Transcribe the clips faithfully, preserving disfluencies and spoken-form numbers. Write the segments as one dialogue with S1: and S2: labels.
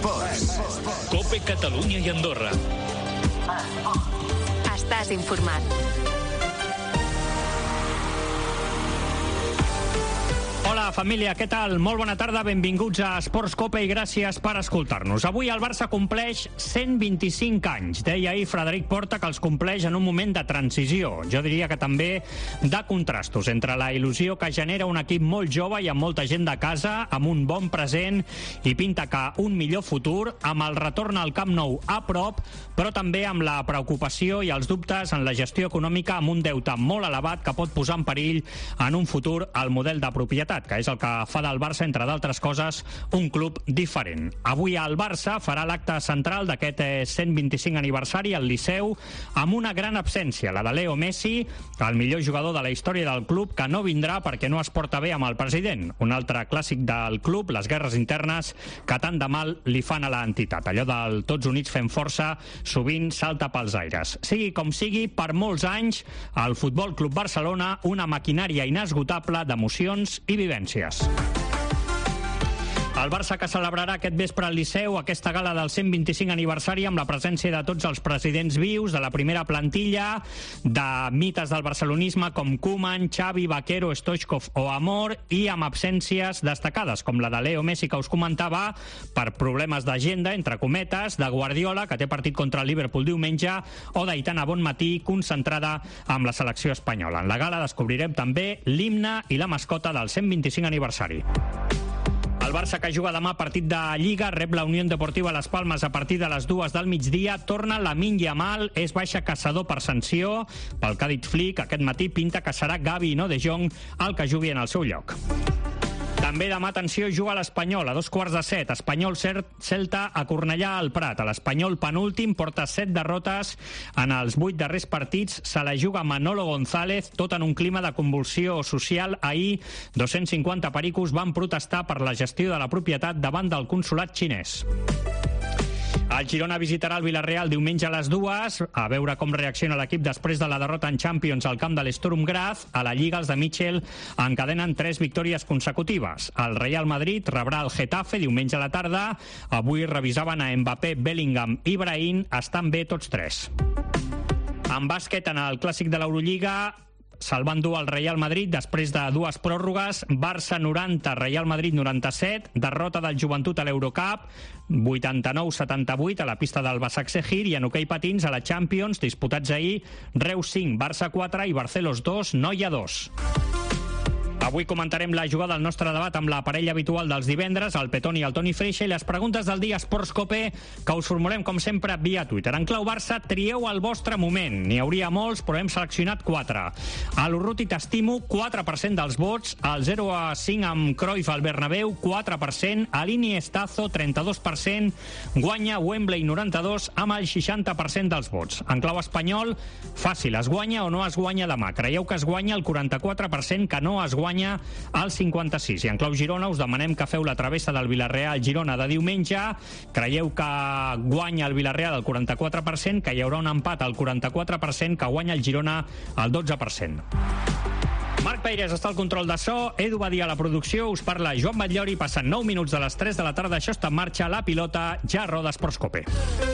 S1: Esports.
S2: Cope Catalunya i Andorra.
S3: Estàs informat.
S4: Hola, família, què tal? Molt bona tarda, benvinguts a Esports Cope i gràcies per escoltar-nos. Avui el Barça compleix cent vint-i-cinc anys. Deia ahir Frederic Porta que els compleix en un moment de transició. Jo diria que també de contrastos entre la il·lusió que genera un equip molt jove i amb molta gent de casa, amb un bon present i pinta que un millor futur, amb el retorn al Camp Nou a prop, però també amb la preocupació i els dubtes en la gestió econòmica, amb un deute molt elevat que pot posar en perill en un futur el model de propietat, que és el que fa del Barça, entre d'altres coses, un club diferent. Avui el Barça farà l'acte central d'aquest cent vint-i-cinc aniversari al Liceu amb una gran absència, la de Leo Messi, el millor jugador de la història del club, que no vindrà perquè no es porta bé amb el president. Un altre clàssic del club, les guerres internes que tant de mal li fan a l'entitat. Allò del tots units fem força sovint salta pels aires. Sigui com sigui, per molts anys, el Futbol Club Barcelona, una maquinària inesgotable d'emocions i vivències. El Barça que celebrarà aquest vespre al Liceu aquesta gala del cent vint-i-cinc aniversari amb la presència de tots els presidents vius de la primera plantilla, de mites del barcelonisme com Koeman, Xavi, Vaquero, Stoichkov o Amor, i amb absències destacades com la de Leo Messi, que us comentava, per problemes d'agenda, entre cometes, de Guardiola, que té partit contra el Liverpool diumenge, o d'Aitana Bonmatí, concentrada amb la selecció espanyola. En la gala descobrirem també l'himne i la mascota del cent vint-i-cinc aniversari. El Barça, que juga demà partit de Lliga, rep la Unió Deportiva Las Palmas a partir de les dues del migdia. Torna Lamine Yamal, és baixa caçador per sanció. Pel que ha dit Flick, aquest matí pinta que serà Gavi i no De Jong el que jugui en el seu lloc. També demà, atenció, juga l'Espanyol a dos quarts de set. Espanyol Celta a Cornellà al Prat. L'Espanyol penúltim porta set derrotes en els vuit darrers partits. Se la juga Manolo González, tot en un clima de convulsió social. Ahir, dos-cents cinquanta pericos van protestar per la gestió de la propietat davant del consolat xinès. El Girona visitarà el Villarreal diumenge a les dues, a veure com reacciona l'equip després de la derrota en Champions al camp de l'Sturm Graz. A la Lliga, els de Michel encadenen tres victòries consecutives. El Real Madrid rebrà el Getafe diumenge a la tarda. Avui revisaven a Mbappé, Bellingham i Brahim. Estan bé tots tres. En bàsquet, en el clàssic de l'Eurolliga, se'l van dur al Real Madrid després de dues pròrrogues. Barça noranta, Real Madrid noranta-set. Derrota del Joventut a l'Eurocup, vuitanta-nou setanta-vuit a la pista del Basaksehir. I en hoquei patins a la Champions, disputats ahir, Reus cinc, Barça quatre i Barcelos dos, Noia dos. Avui comentarem la jugada del nostre debat amb la parella habitual dels divendres, el Petoni i el Toni Freixa, i les preguntes del dia Esports Cope, que us formulem, com sempre, via Twitter. En clau Barça, trieu el vostre moment. N'hi hauria molts, però hem seleccionat quatre. A l'Urruti t'estimo, quatre per cent dels vots. Al zero a cinc amb Cruyff al Bernabéu, quatre per cent. A l'Iniestazo, trenta-dos per cent. Guanya Wembley, noranta-dos, amb el seixanta per cent dels vots. En clau espanyol, fàcil, es guanya o no es guanya demà. Creieu que es guanya el quaranta-quatre per cent, que no es guanya al cinquanta-sis. I en clau Girona us demanem que feu la travessa del Villarreal-Girona de diumenge. Creieu que guanya el Villarreal el quaranta-quatre per cent, que hi haurà un empat al quaranta-quatre per cent, que guanya el Girona al dotze per cent. Marc Peires està al control de so, Edu Badia a la producció, us parla Joan Batllori, passen nou minuts de les tres de la tarda, això està en marxa, la pilota ja roda Esports Cope.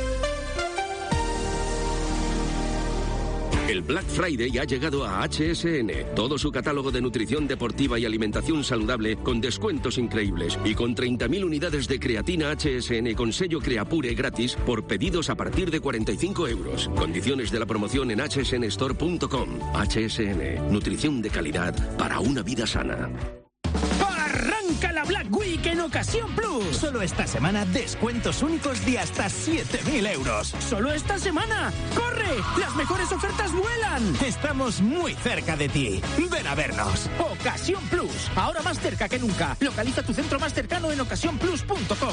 S5: El Black Friday ha llegado a H S N. Todo su catálogo de nutrición deportiva y alimentación saludable con descuentos increíbles y con treinta mil unidades de creatina H S N con sello Creapure gratis por pedidos a partir de cuarenta y cinco euros. Condiciones de la promoción en h s n store punto com. H S N. Nutrición de calidad para una vida sana.
S6: ¡Arranca la Black Week en Ocasión Plus! Solo esta semana, descuentos únicos de hasta siete mil euros. ¡Solo esta semana! ¡Corre! ¡Las mejores ofertas vuelan! Estamos muy cerca de ti. ¡Ven a vernos! Ocasión Plus. Ahora más cerca que nunca. Localiza tu centro más cercano en ocasión plus punto com.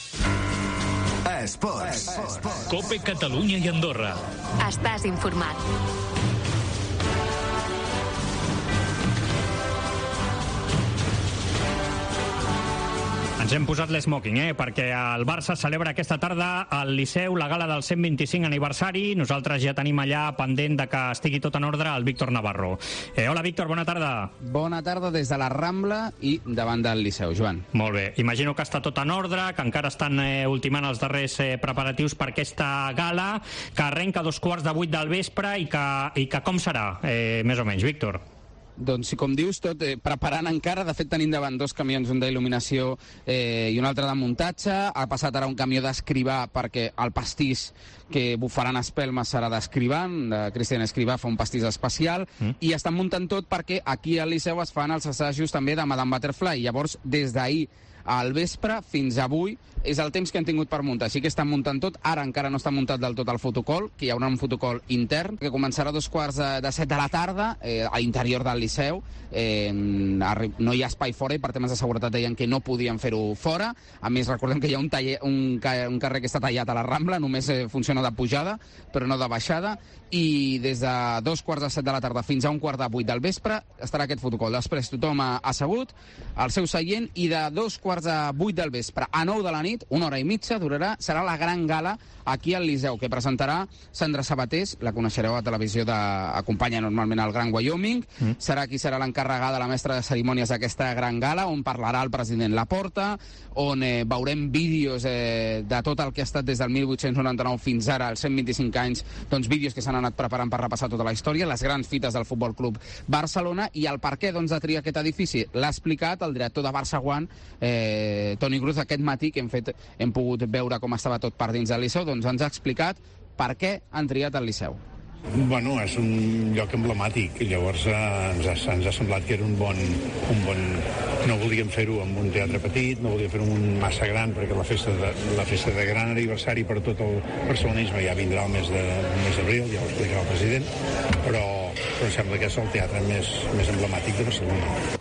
S1: Esports.
S2: Cope Catalunya i Andorra.
S3: Estàs informat.
S4: Ens Ens hem posat l'esmoking, eh? Perquè el Barça celebra aquesta tarda al Liceu la gala del cent vint-i-cinc aniversari. Nosaltres ja tenim allà pendent de que estigui tot en ordre el Víctor Navarro. Eh, hola, Víctor, bona tarda.
S1: Bona tarda des de la Rambla i davant del Liceu, Joan.
S4: Molt bé. Imagino que està tot en ordre, que encara estan eh, ultimant els darrers eh, preparatius per aquesta gala, que arrenca a dos quarts de vuit del vespre i que, i que com serà, eh, més o menys, Víctor?
S1: Doncs, com dius, tot eh, preparant encara. De fet, tenim davant dos camions, un d'il·luminació eh, i un altre de muntatge. Ha passat ara un camió d'Escrivà perquè el pastís que bufaran espelmes serà d'Escrivà, de Cristian Escrivà, fa un pastís especial, mm. i estan muntant tot perquè aquí al Liceu es fan els assajos també de Madame Butterfly. Llavors, des d'ahir al vespre fins avui és el temps que han tingut per muntar. Així que estan muntant tot. Ara encara no està muntat del tot el fotocol, que hi haurà un fotocol intern, que començarà a dos quarts de, de set de la tarda, eh, a l'interior del Liceu. Eh, no hi ha espai fora i per temes de seguretat deien que no podien fer-ho fora. A més, recordem que hi ha un, taller, un, un carrer que està tallat a la Rambla, només eh, funciona de pujada, però no de baixada, i des de dos quarts de set de la tarda fins a un quart de vuit del vespre estarà aquest fotocol. Després tothom ha assegut al seu seient i de dos quarts de vuit del vespre a nou de la nit, una hora i mitja durarà, serà la gran gala aquí al Liceu, que presentarà Sandra Sabatés, la coneixereu a televisió, de, acompanya normalment el Gran Wyoming, mm. serà qui serà l'encarregada, la mestra de cerimònies d'aquesta gran gala, on parlarà el president Laporta, on eh, veurem vídeos eh, de tot el que ha estat des del mil vuit-cents noranta-nou fins ara, als cent vint-i-cinc anys, doncs vídeos que s'han anat preparant per repassar tota la història, les grans fites del Futbol Club Barcelona, i el per què doncs, de triar aquest edifici l'ha explicat el director de Barça One, eh, Toni Cruz, aquest matí, que hem, fet, hem pogut veure com estava tot per dins del Liceu, doncs ens ha explicat per què han triat el Liceu.
S7: Bueno, és un lloc emblemàtic, llavors eh, ens, ha, ens ha semblat que era un bon... Un bon... No volíem fer-ho amb un teatre petit, no volíem fer-ho un massa gran, perquè la festa, de, la festa de gran aniversari per tot el barcelonisme ja vindrà el mes de, mes d'abril, ja ho explicarà el president, però, però sembla que és el teatre més, més emblemàtic de Barcelona.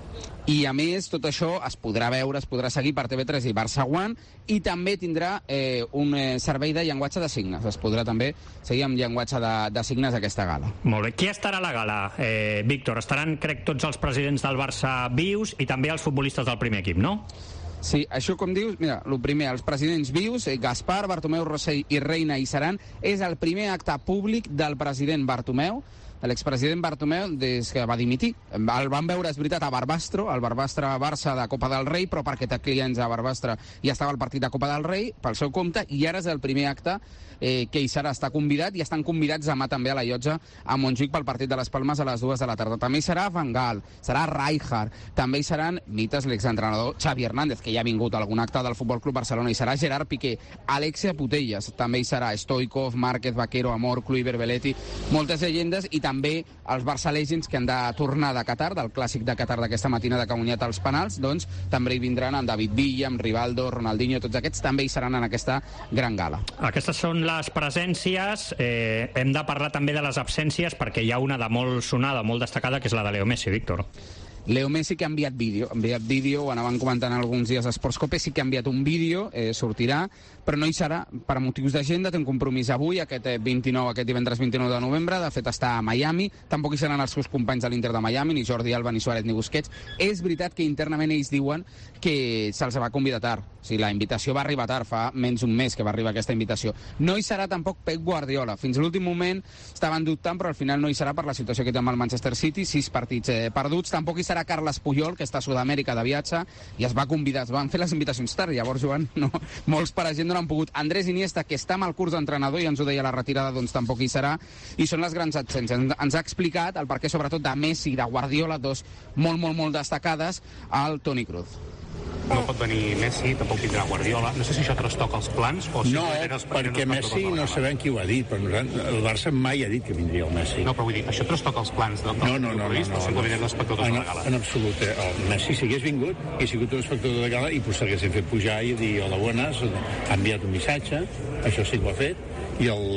S1: I, a més, tot això es podrà veure, es podrà seguir per T V tres i Barça One, i també tindrà eh, un eh, servei de llenguatge de signes. Es podrà també seguir amb llenguatge de, de signes aquesta gala.
S4: Molt bé. Qui estarà a la gala, eh, Víctor? Estaran, crec, tots els presidents del Barça vius i també els futbolistes del primer equip, no?
S1: Sí, això com dius, mira, el primer, els presidents vius, eh, Gaspar, Bartomeu, Rossell i Reina hi seran. És el primer acte públic del president Bartomeu, de l'expresident Bartomeu, des que va dimitir. El van veure, és veritat, a Barbastro, al Barbastre Barça de Copa del Rei, però perquè té clients a Barbastre ja estava el partit de Copa del Rei, pel seu compte, i ara és el primer acte eh, que hi serà, està convidat, i estan convidats demà també a la llotja a Montjuïc pel partit de les Palmes a les dues de la tarda. També hi serà Van Gaal, serà Rijkaard, també hi seran mites l'exentrenador Xavi Hernández, que ja ha vingut a algun acte del Futbol Club Barcelona, hi serà Gerard Piqué, Alexia Putellas, també hi serà Stoikov, Márquez, Vaquero, Amor, Kluivert, Belletti, moltes llegendes, i també els Barça Legends que han de tornar de Qatar, del clàssic de Qatar d'aquesta matina de Cauniat als penals, doncs també hi vindran en David Villa, en Rivaldo, Ronaldinho, tots aquests també hi seran en aquesta gran gala.
S4: Aquestes són les presències. Eh, hem de parlar també de les absències, perquè hi ha una de molt sonada, molt destacada, que és la de Leo Messi, Víctor.
S1: Leo Messi, que ha enviat vídeo, ha enviat vídeo, ho anaven comentant alguns dies a Sportscope, sí que ha enviat un vídeo, eh, sortirà, però no hi serà per motius d'agenda, té un compromís avui, aquest vint-i-nou, aquest divendres vint-i-nou de novembre, de fet està a Miami, tampoc hi seran els seus companys de l'Inter de Miami, ni Jordi Alba, ni Suárez, ni Busquets. És veritat que internament ells diuen que se'ls va convidar tard, o sigui, la invitació va arribar tard, fa menys un mes que va arribar aquesta invitació. No hi serà tampoc Pep Guardiola, fins a l'últim moment estaven dubtant, però al final no hi serà per la situació que té amb el Manchester City, sis partits eh, perduts, tampoc hi serà Carles Puyol, que està a Sud-amèrica de viatge, i es va convidar, es van fer les invitacions tard, llavors, Joan, no, molts per gent no han pogut. Andrés Iniesta, que està amb el curs d'entrenador, i ens ho deia la retirada, doncs tampoc hi serà, i són les grans absències. Ens, ens ha explicat el perquè, sobretot, de Messi i de Guardiola, dos molt, molt, molt destacades, al Toni Cruz.
S8: No pot venir Messi, tampoc vindrà Guardiola. No sé si això trastoca els plans o si
S7: no,
S8: els
S7: perquè no Messi no sabem qui ho ha dit, però el Barça mai ha dit que vindria el Messi.
S8: No, però vull dir, això trastoca els plans del no, no, no, no, no, simplement no, l'espectador de la gala.
S7: En absolut. El Messi, si hagués vingut, i sigut un espectador de gala, i pues s'haguessin fet pujar i dir hola, bones, ha enviat un missatge, això sí que ho ha fet, i el,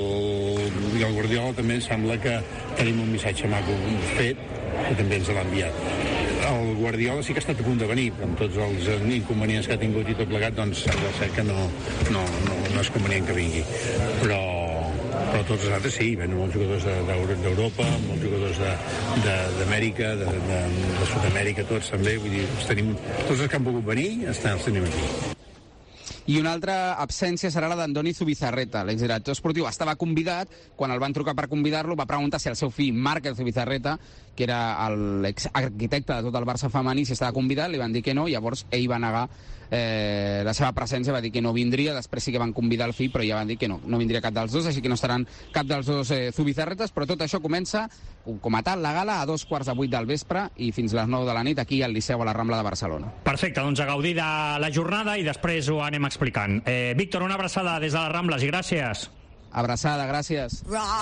S7: i el Guardiola també sembla que tenim un missatge maco fet, que també ens l'ha enviat. El Guardiola sí que ha estat a punt de venir, però amb tots els inconvenients que ha tingut i tot plegat, doncs ha de ser que no, no, no, no és convenient que vingui. Però, però tots els altres sí, venen molts jugadors d'Europa, molts jugadors d'Amèrica, de, de, de, de Sud-amèrica, tots també, vull dir, els tenim, tots els que han pogut venir, estan, els tenim aquí.
S1: I una altra absència serà la d'Andoni Zubizarreta, l'exdirector esportiu. Estava convidat, quan el van trucar per convidar-lo, va preguntar si el seu fill, Márquez Zubizarreta, que era l'exarquitecte de tot el Barça femení, si estava convidat, li van dir que no, llavors ell va negar eh, la seva presència, va dir que no vindria, després sí que van convidar el fill, però ja van dir que no, no vindria cap dels dos, així que no estaran cap dels dos eh, Zubizarretes, però tot això comença, com a tal, la gala a dos quarts de vuit del vespre i fins les nou de la nit aquí al Liceu a la Rambla de Barcelona.
S4: Perfecte, doncs a gaudir de la jornada i després ho anem explicant. Eh, Víctor, una abraçada des de les Rambles i gràcies.
S1: Abraçada, gràcies.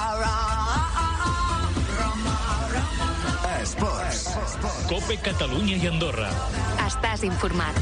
S2: Esports. Cope Catalunya i Andorra.
S3: Estàs informat.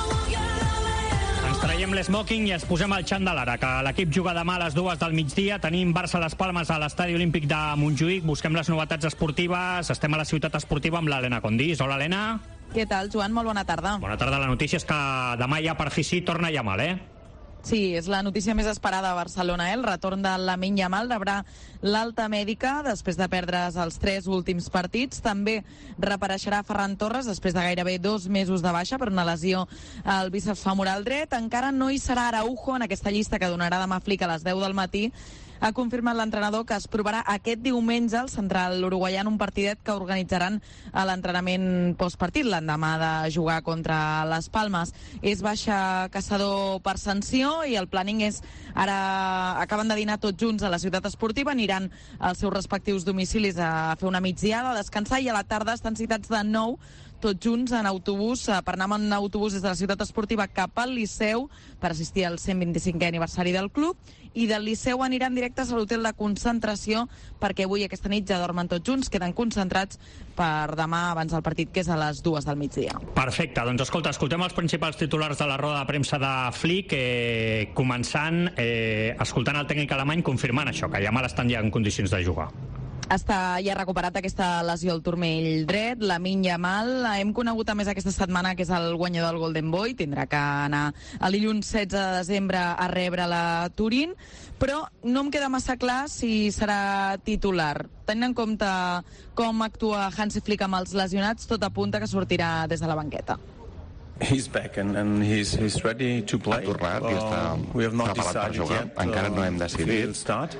S4: Ens traiem l'esmoking i ens posem al xandall ara, que l'equip juga demà a les dues del migdia. Tenim Barça-Les Palmes a l'Estadi Olímpic de Montjuïc. Busquem les novetats esportives. Estem a la ciutat esportiva amb l'Helena Condís. Hola, Helena.
S9: Què tal, Joan? Molt bona tarda.
S4: Bona tarda. La notícia és que demà ja per fi sí torna Yamal, eh?
S9: Sí, és la notícia més esperada a Barcelona, eh? El retorn de Lamine Yamal rebrà l'alta mèdica després de perdre's els tres últims partits. També reapareixerà Ferran Torres després de gairebé dos mesos de baixa per una lesió al bíceps femoral dret. Encara no hi serà Araujo en aquesta llista que donarà demà Flick a les deu del matí. Ha confirmat l'entrenador que es provarà aquest diumenge al central uruguaià en un partidet que organitzaran a l'entrenament postpartit l'endemà de jugar contra les Palmes. És baixa Caçador per sanció i el planning és ara acaben de dinar tots junts a la ciutat esportiva, aniran als seus respectius domicilis a fer una migdiada, a descansar i a la tarda estan citats de nou tots junts en autobús, per anar en autobús des de la ciutat esportiva cap al Liceu per assistir al cent vint-i-cinquè aniversari del club, i del Liceu aniran directes a l'hotel de concentració perquè avui aquesta nit ja dormen tots junts, queden concentrats per demà abans del partit, que és a les dues del migdia.
S4: Perfecte, doncs escolta, escoltem els principals titulars de la roda de premsa de Flick, eh, començant eh, escoltant el tècnic alemany confirmant això, que Yamal estan ja en condicions de jugar.
S9: Està ja recuperat aquesta lesió al turmell dret, Lamine Yamal. Hem conegut a més aquesta setmana que és el guanyador del Golden Boy, tindrà que anar el dilluns setze de desembre a rebre la Turín, però no em queda massa clar si serà titular. Tenint en compte com actua Hansi Flick amb els lesionats, tot apunta que sortirà des de la banqueta.
S10: He's back and, and he's, he's ready to play.
S11: Ha tornat i està uh, preparat per jugar. Yet, encara no hem decidit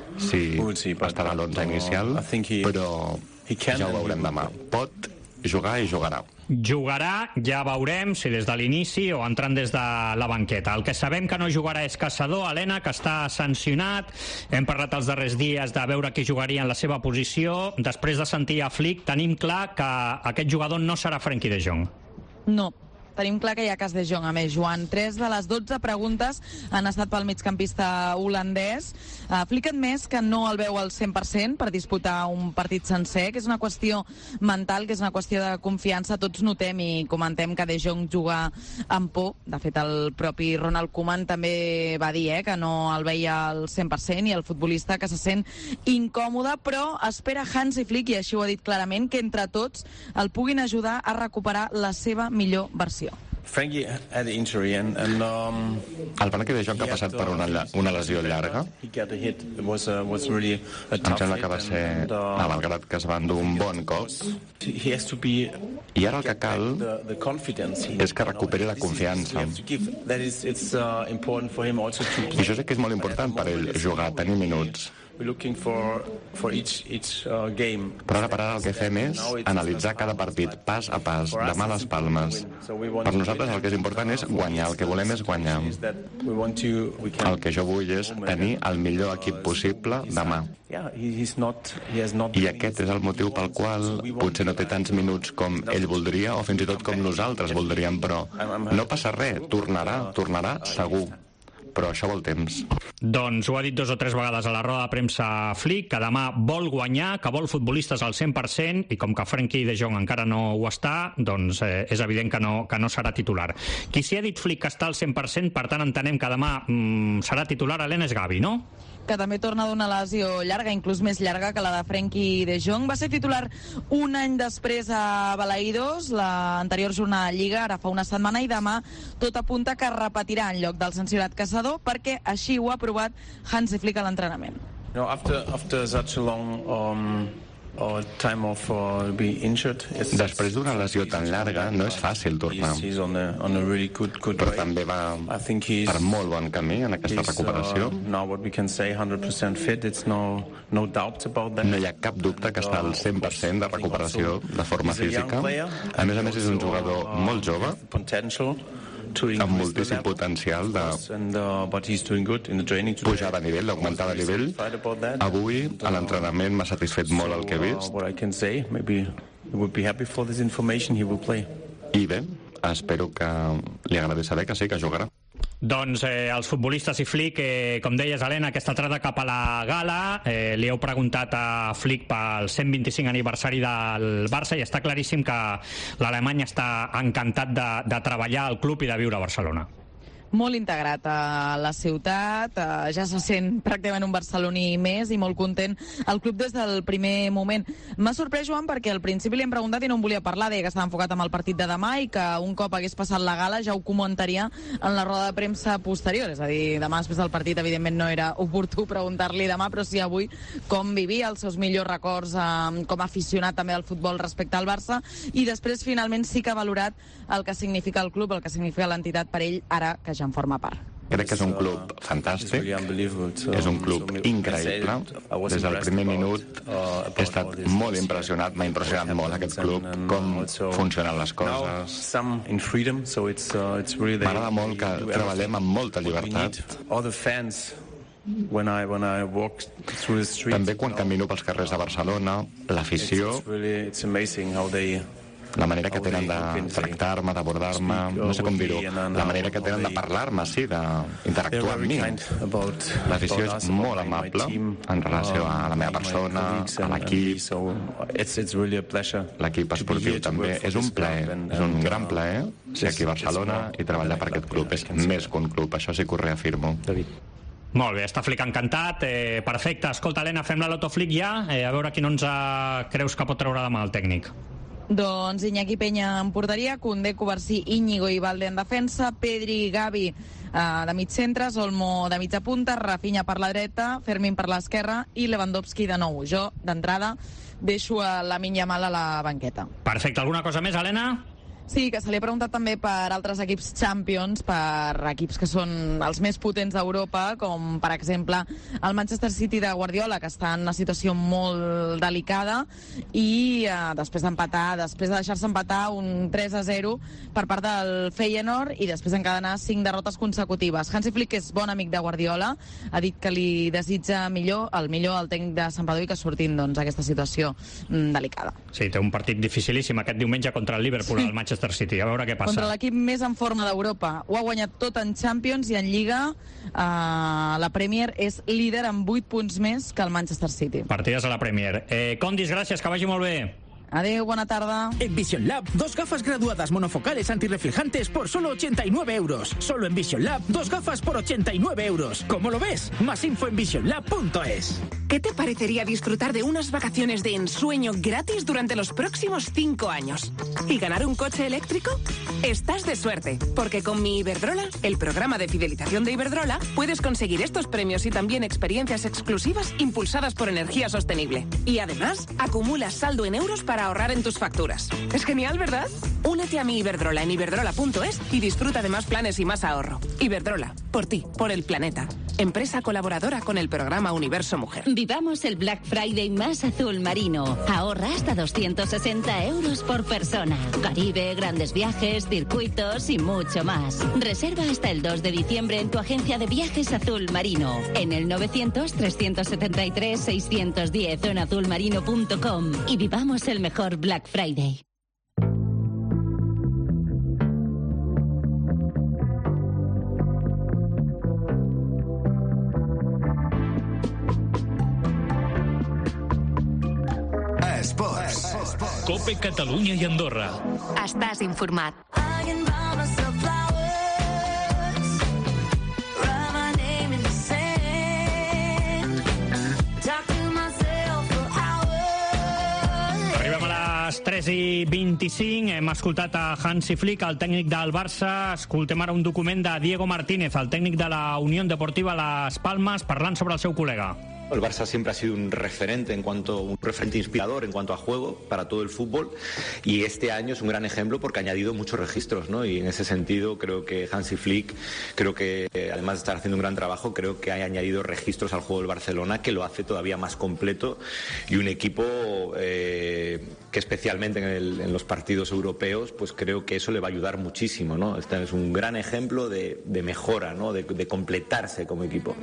S11: si estarà a l'onze inicial, però ja ho veurem demà. Pot jugar i jugarà.
S4: Jugarà, ja veurem si des de l'inici o entrant des de la banqueta. El que sabem que no jugarà és Caçador, Helena, que està sancionat. Hem parlat els darrers dies de veure qui jugaria en la seva posició. Després de sentir a Flick, tenim clar que aquest jugador no serà Frenkie de Jong.
S9: No. Tenim clar que hi ha cas de Jong, a més, Joan. Tres de les dotze preguntes han estat pel migcampista holandès. Uh, Flick admès que no el veu al cent per cent per disputar un partit sencer, que és una qüestió mental, que és una qüestió de confiança. Tots notem i comentem que de Jong juga amb por. De fet, el propi Ronald Koeman també va dir eh, que no el veia al cent per cent i el futbolista que se sent incòmode, però espera Hansi Flick, i així ho ha dit clarament, que entre tots el puguin ajudar a recuperar la seva millor versió.
S10: Frankie had injury and, and um,
S11: el Frenkie de Jong ha passat per una, una lesió llarga.
S10: Was, uh, was really
S11: em sembla que va ser, and, uh, ah, malgrat que es va endur un bon cop, i ara el que cal és que recuperi la confiança. I això sí que és molt important per ell, jugar, tenir minuts. Però ara per ara el que fem és analitzar cada partit pas a pas, demà a les Palmes. Per nosaltres el que és important és guanyar, el que volem és guanyar. El que jo vull és tenir el millor equip possible demà. I aquest és el motiu pel qual potser no té tants minuts com ell voldria o fins i tot com nosaltres voldríem, però no passa res, tornarà, tornarà segur. Però això vol temps.
S4: Doncs ho ha dit dos o tres vegades a la roda de premsa Flick, que demà vol guanyar, que vol futbolistes al cent per cent, i com que Frenkie de Jong encara no ho està, doncs eh, és evident que no, que no serà titular. Qui s'hi ha dit Flick que està al cent per cent, per tant entenem que demà mm, serà titular, Helena, és Gavi, no?
S9: Que també torna d'una lesió llarga, inclús més llarga que la de Frenkie de Jong. Va ser titular un any després a Balaïdos, l'anterior jornada de Lliga, ara fa una setmana, i demà tot apunta que repetirà en lloc del sancionat Caçador, perquè així ho ha aprovat Hansi Flick a l'entrenament.
S10: No, after, after such a long, um...
S11: Després d'una lesió tan llarga no és fàcil tornar, però també va per molt bon camí en aquesta recuperació. No hi ha cap dubte que està al cent per cent de recuperació de forma física. A més a més és un jugador molt jove, amb moltíssim potencial de pujar de nivell, d'augmentar de nivell. Avui, a l'entrenament, m'ha satisfet molt el que he vist. I bé, espero que li agradi saber que sí, que jugarà.
S4: Doncs eh, els futbolistes i Flick, eh, com deies, Helena, aquesta entrada cap a la gala, eh, li heu preguntat a Flick pel cent vint-i-cinc aniversari del Barça i està claríssim que l'Alemany està encantat de, de treballar al club i de viure a Barcelona.
S9: Molt integrat a la ciutat, eh, ja se sent pràcticament un barceloní més i molt content el club des del primer moment. M'ha sorprès, Joan, perquè al principi li hem preguntat i no en volia parlar, deia que estava enfocat amb el partit de demà i que un cop hagués passat la gala ja ho comentaria en la roda de premsa posterior, és a dir, demà després del partit evidentment no era oportú preguntar-li demà, però sí avui com vivia els seus millors records eh, com a aficionat també al futbol respecte al Barça, i després finalment sí que ha valorat el que significa el club, el que significa l'entitat per ell ara que ja en forma part.
S11: Crec que és un club fantàstic, és un club increïble. Des del primer minut he estat molt impressionat, m'ha impressionat molt aquest club, com funcionen les coses. M'agrada molt que treballem amb molta llibertat. També quan camino pels carrers de Barcelona, l'afició, la manera que tenen de tractar-me, d'abordar-me, no sé com dir-ho, la manera que tenen de parlar-me, sí, d'interactuar amb mi. L'afició és molt amable en relació a la meva persona, a l'equip, l'equip esportiu també. És un plaer, és un gran plaer ser aquí a Barcelona i treballar per aquest club. És més que un club, això sí que ho reafirmo.
S4: Molt bé, està Flick encantat. Eh, perfecte, escolta, Helena, fem la Loto Flick ja, eh, a veure quin onze creus que pot treure demà el tècnic.
S9: Doncs Iñaki Peña en porteria, Koundé, Covarsí, Íñigo i Valde en defensa, Pedri i Gavi eh, de mig centres, Olmo de mitja punta, Rafinha per la dreta, Fermín per l'esquerra i Lewandowski de nou. Jo, d'entrada, deixo a Lamine Yamal a la banqueta.
S4: Perfecte. Alguna cosa més, Helena?
S9: Sí, que se li ha preguntat també per altres equips Champions, per equips que són els més potents d'Europa, com per exemple el Manchester City de Guardiola, que està en una situació molt delicada, i eh, després d'empatar, després de deixar-se empatar un tres a zero per part del Feyenoord i després encadenar cinc derrotes consecutives. Hansi Flick és bon amic de Guardiola, ha dit que li desitja millor, el millor al tècnic de Sant Badó i que surtin doncs, aquesta situació mm, delicada.
S4: Sí, té un partit dificilíssim aquest diumenge contra el Liverpool, sí. Al Manchester City, a veure què passa.
S9: Contra l'equip més en forma d'Europa. Ho ha guanyat tot en Champions i en Lliga eh, la Premier és líder amb vuit punts més que el Manchester City.
S4: Partides a la Premier. Eh, Condis, gràcies, que vagi molt bé.
S9: Adeu, buena tarde.
S6: En Vision Lab, dos gafas graduadas monofocales antirreflejantes por solo ochenta y nueve euros. Solo en Vision Lab, dos gafas por ochenta y nueve euros. ¿Cómo lo ves? Más info en vision lab punto es.
S12: ¿Qué te parecería disfrutar de unas vacaciones de ensueño gratis durante los próximos cinco años? ¿Y ganar un coche eléctrico? Estás de suerte, porque con mi Iberdrola, el programa de fidelización de Iberdrola, puedes conseguir estos premios y también experiencias exclusivas impulsadas por energía sostenible. Y además, acumulas saldo en euros para ahorrar en tus facturas. Es genial, ¿verdad? Únete a mi Iberdrola en iberdrola punto es y disfruta de más planes y más ahorro. Iberdrola, por ti, por el planeta. Empresa colaboradora con el programa Universo Mujer.
S13: Vivamos el Black Friday más azul marino. Ahorra hasta doscientos sesenta euros por persona. Caribe, grandes viajes, circuitos y mucho más. Reserva hasta el dos de diciembre en tu agencia de viajes Azul Marino. En el novecientos, trescientos setenta y tres, seiscientos diez o en azul marino punto com. Y vivamos el mejor Black Friday.
S2: Esports. Cope Catalunya i Andorra.
S3: Estàs informat.
S4: Arribem a les tres i vint-i-cinc. Hem escoltat a Hansi Flick, el tècnic del Barça. Escoltem ara un document de Diego Martínez, el tècnic de la Unión Deportiva Las Palmas, parlant sobre el seu col·lega.
S14: El Barça siempre ha sido un referente en cuanto un referente inspirador en cuanto a juego para todo el fútbol, y este año es un gran ejemplo porque ha añadido muchos registros, ¿no? Y en ese sentido creo que Hansi Flick, creo que además de estar haciendo un gran trabajo, creo que ha añadido registros al juego del Barcelona que lo hace todavía más completo, y un equipo eh, que especialmente en, el, en los partidos europeos, pues creo que eso le va a ayudar muchísimo, ¿no? Este es un gran ejemplo de, de mejora, ¿no? De, de completarse como equipo.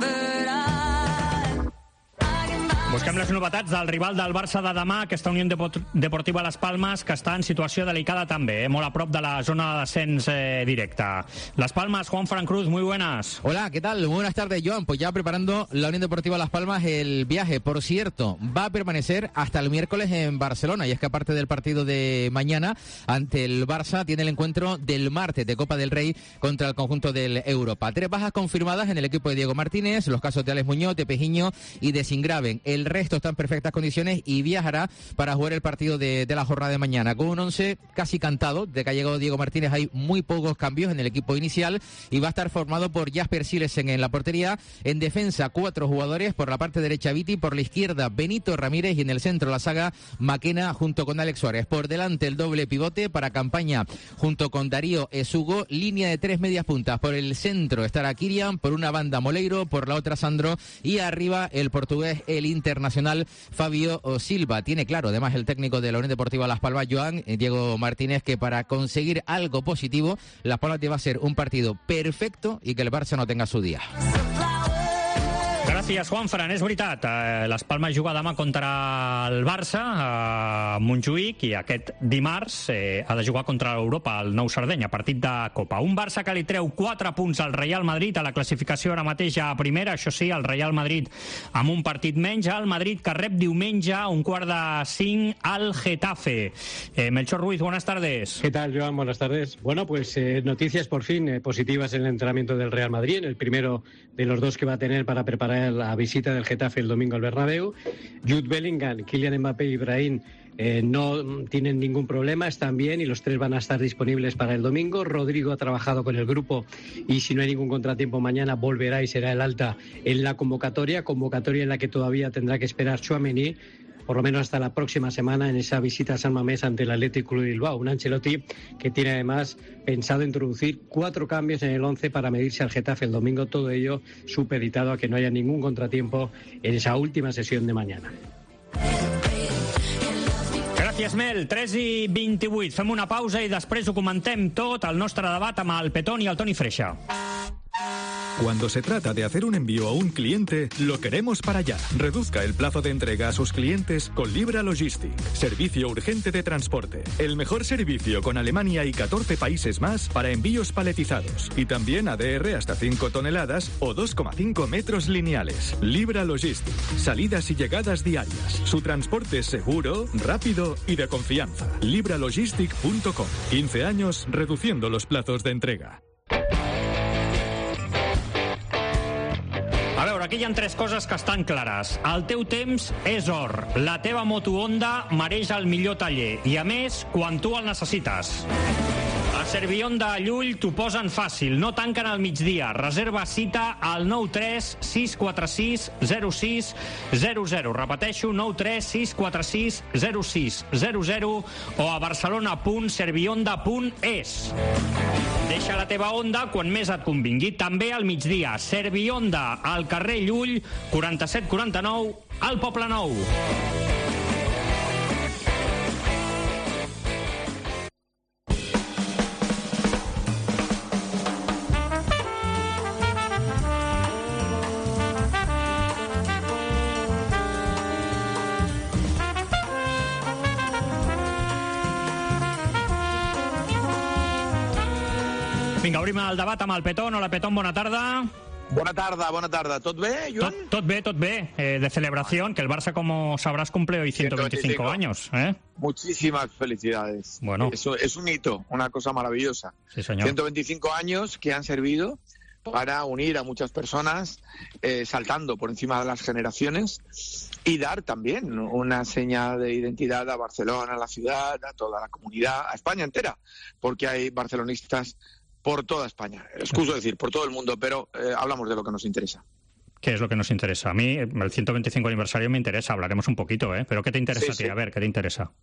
S4: Busquem les novetats del rival del Barça de demà, aquesta Unió Deportiva Las Palmas, que està en situació delicada també, eh? molt a prop de la zona de descens eh, directa. Las Palmas, Juan Fran Cruz, muy buenas.
S15: Hola, ¿qué tal? Muy buenas tardes, Joan. Pues ya preparando la Unión Deportiva Las Palmas el viaje. Por cierto, va a permanecer hasta el miércoles en Barcelona, y es que aparte del partido de mañana ante el Barça, tiene el encuentro del martes de Copa del Rey contra el conjunto del Europa. Tres bajas confirmadas en el equipo de Diego Martínez, los casos de Alex Muñoz, de Pejiño y de Singraven. El El resto está en perfectas condiciones y viajará para jugar el partido de, de la jornada de mañana. Con un once casi cantado, de que ha llegado Diego Martínez hay muy pocos cambios en el equipo inicial, y va a estar formado por Jasper Silesen en la portería. En defensa, cuatro jugadores: por la parte derecha Viti, por la izquierda Benito Ramírez, y en el centro la saga Maquena junto con Alex Suárez. Por delante el doble pivote para Campaña junto con Darío Esugo, línea de tres medias puntas. Por el centro estará Kirian, por una banda Moleiro, por la otra Sandro, y arriba el portugués, el Inter internacional Fabio Silva. Tiene claro, además, el técnico de la Unión Deportiva Las Palmas, Joan, Diego Martínez, que para conseguir algo positivo, Las Palmas va a ser un partido perfecto y que el Barça no tenga su día.
S4: Gràcies, Juanfran. És veritat, eh, Las Palmas juga demà contra el Barça a Montjuïc, i aquest dimarts eh, ha de jugar contra l'Europa, el Nou Sardenya, partit de Copa. Un Barça que li treu quatre punts al Real Madrid a la classificació ara mateix a primera. Això sí, el Real Madrid amb un partit menys. El Madrid que rep diumenge a un quart de cinc al Getafe. Eh, Melchor Ruiz, buenas tardes.
S16: ¿Qué tal, Joan? Buenas tardes. Bueno, pues eh, noticias por fin eh, positivas en el entrenamiento del Real Madrid, en el primero de los dos que va a tener para preparar la visita del Getafe el domingo al Bernabéu. Jude Bellingham, Kylian Mbappé y Brahim eh, no tienen ningún problema, están bien y los tres van a estar disponibles para el domingo. Rodrigo ha trabajado con el grupo y, si no hay ningún contratiempo, mañana volverá y será el alta en la convocatoria, convocatoria en la que todavía tendrá que esperar Tchouaméni, por lo menos hasta la próxima semana, en esa visita a San Mamés ante el Athletic Club de Bilbao. Un Ancelotti que tiene además pensado introducir cuatro cambios en el once para medirse al Getafe el domingo, todo ello supeditado a que no haya ningún contratiempo en esa última sesión de mañana.
S4: Gràcies, Mel. tres i vint-i-vuit. Fem una pausa i després ho comentem tot, el nostre debat amb el Petón i el Toni Freixa.
S2: Cuando se trata de hacer un envío a un cliente, lo queremos para allá. Reduzca el plazo de entrega a sus clientes con Libra Logistic. Servicio urgente de transporte. El mejor servicio con Alemania y catorce países más para envíos paletizados. Y también A D R hasta cinco toneladas o dos coma cinco metros lineales. Libra Logistic. Salidas y llegadas diarias. Su transporte es seguro, rápido y de confianza. libra logistic punto com. quince años reduciendo los plazos de entrega.
S4: A veure, aquí hi ha tres coses que estan clares. El teu temps és or. La teva moto Honda mereix el millor taller. I, a més, quan tu el necessites. A Servihonda a Llull t'ho posen fàcil. No tanquen al migdia. Reserva cita al nou tres sis quatre sis zero sis zero zero. Repeteixo, nou tres sis quatre sis zero sis zero zero o a barcelona punt servihonda punt es. Deixa la teva Honda quan més et convingui. També al migdia. Servihonda al carrer Llull, quaranta-set quaranta-nou, al Poble Nou. Vinga, obrim el debat amb el Petón. Hola, Petón, bona tarda.
S17: Bona tarda, bona tarda. ¿Tot bé, Joan?
S4: Tot, tot bé, tot bé. Eh, de celebración, que el Barça, como sabrás, cumple hoy ciento veinticinco años. ¿eh?
S17: Muchísimas felicidades.
S4: Bueno.
S17: Eso es un hito, una cosa maravillosa.
S4: Sí, señor.
S17: ciento veinticinco años que han servido para unir a muchas personas, eh, saltando por encima de las generaciones y dar también una señal de identidad a Barcelona, a la ciudad, a toda la comunidad, a España entera, porque hay barcelonistas por toda España. Excuso decir, por todo el mundo, pero eh, hablamos de lo que nos interesa.
S4: ¿Qué es lo que nos interesa? A mí el ciento veinticinco aniversario me interesa, hablaremos un poquito, ¿eh? Pero ¿qué te interesa sí, a ti? Sí. A ver, ¿qué te interesa?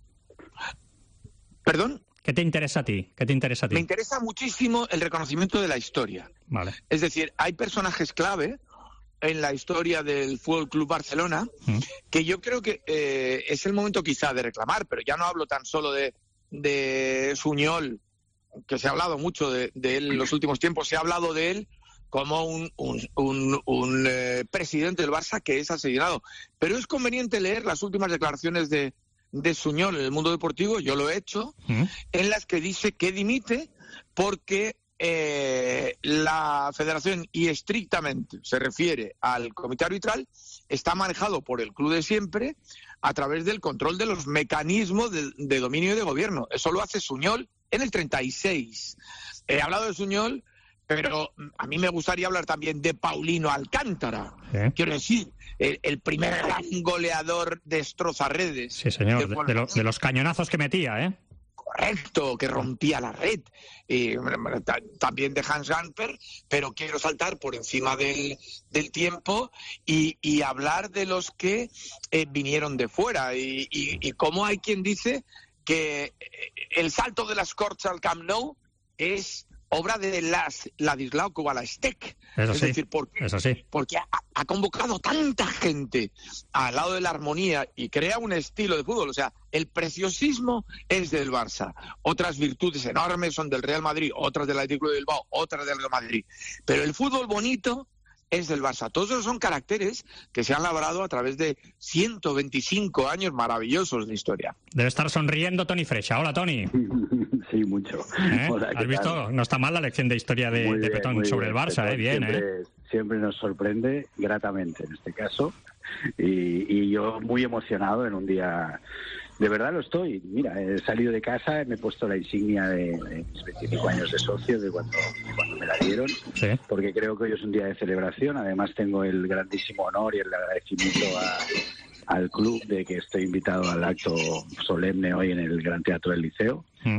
S17: ¿Perdón?
S4: ¿Qué te interesa a ti? ¿Qué te interesa a ti?
S17: Me interesa muchísimo el reconocimiento de la historia.
S4: Vale.
S17: Es decir, hay personajes clave en la historia del Fútbol Club Barcelona mm. que yo creo que eh, es el momento quizá de reclamar, pero ya no hablo tan solo de, de Suñol, que se ha hablado mucho de, de él en los últimos tiempos, se ha hablado de él como un, un, un, un eh, presidente del Barça que es asesinado. Pero es conveniente leer las últimas declaraciones de, de Suñol en el mundo deportivo, yo lo he hecho, ¿Mm? en las que dice que dimite porque eh, la federación, y estrictamente se refiere al comité arbitral, está manejado por el club de siempre a través del control de los mecanismos de, de dominio y de gobierno. Eso lo hace Suñol en el treinta y seis. He hablado de Suñol, pero a mí me gustaría hablar también de Paulino Alcántara. ¿Eh? Quiero decir, el, el primer gran goleador destrozarredes.
S4: Sí, señor, de, de, lo, de los cañonazos que metía, ¿eh?
S17: Correcto, que rompía la red. Eh, también de Hans Gamper, pero quiero saltar por encima del, del tiempo y, y hablar de los que eh, vinieron de fuera. Y, y, y cómo hay quien dice que el salto de las Corts al Camp Nou es obra de las Ladislao Kovalastec.
S4: Eso
S17: es
S4: sí,
S17: decir, ¿por qué?
S4: Eso sí.
S17: Porque ha, ha convocado tanta gente al lado de la armonía y crea un estilo de fútbol. O sea, el preciosismo es del Barça. Otras virtudes enormes son del Real Madrid, otras del Athletic Club de Bilbao, otras del Real Madrid. Pero el fútbol bonito es del Barça. Todos esos son caracteres que se han labrado a través de ciento veinticinco años maravillosos de historia.
S4: Debe estar sonriendo Toni Freixa. Hola, Toni.
S18: Sí, mucho.
S4: ¿Eh?
S18: Hola,
S4: ¿Has visto?
S18: tal?
S4: No está mal la lección de historia de,
S18: bien,
S4: de Petón sobre
S18: bien.
S4: el Barça,
S18: Petón
S4: ¿eh? Bien,
S18: siempre,
S4: ¿eh?
S18: Siempre nos sorprende gratamente en este caso. Y, y yo muy emocionado en un día... De verdad lo estoy. Mira, he salido de casa, me he puesto la insignia de, de mis veinticinco años de socio, de cuando, de cuando me la dieron,
S4: sí.
S18: Porque creo que hoy es un día de celebración. Además tengo el grandísimo honor y el agradecimiento a, al club de que estoy invitado al acto solemne hoy en el Gran Teatro del Liceo. Mm.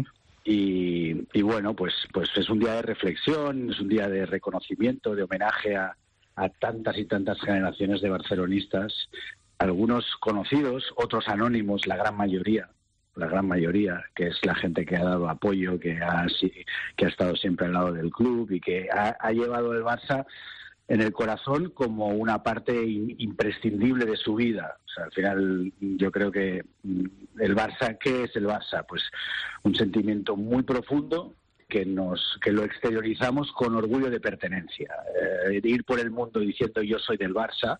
S18: Y, y bueno, pues, pues es un día de reflexión, es un día de reconocimiento, de homenaje a, a tantas y tantas generaciones de barcelonistas, algunos conocidos, otros anónimos, la gran mayoría, la gran mayoría, que es la gente que ha dado apoyo, que ha, que ha estado siempre al lado del club y que ha, ha llevado el Barça en el corazón como una parte imprescindible de su vida. O sea, al final yo creo que el Barça, ¿qué es el Barça? Pues un sentimiento muy profundo que nos que lo exteriorizamos con orgullo de pertenencia. Eh, de ir por el mundo diciendo yo soy del Barça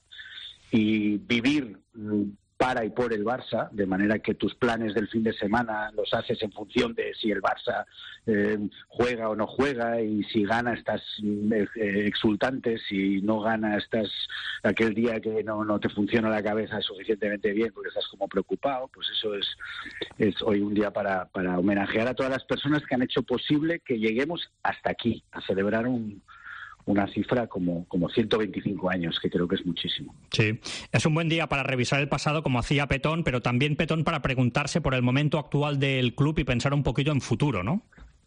S18: y vivir para y por el Barça, de manera que tus planes del fin de semana los haces en función de si el Barça eh, juega o no juega, y si gana estás eh, exultante, si no gana estás aquel día que no, no te funciona la cabeza suficientemente bien porque estás como preocupado. Pues eso es, es hoy un día para, para homenajear a todas las personas que han hecho posible que lleguemos hasta aquí, a celebrar un una cifra como, como ciento veinticinco años, que creo que es muchísimo.
S4: Sí, es un buen día para revisar el pasado como hacía Petón, pero también Petón para preguntarse por el momento actual del club y pensar un poquito en futuro, ¿no?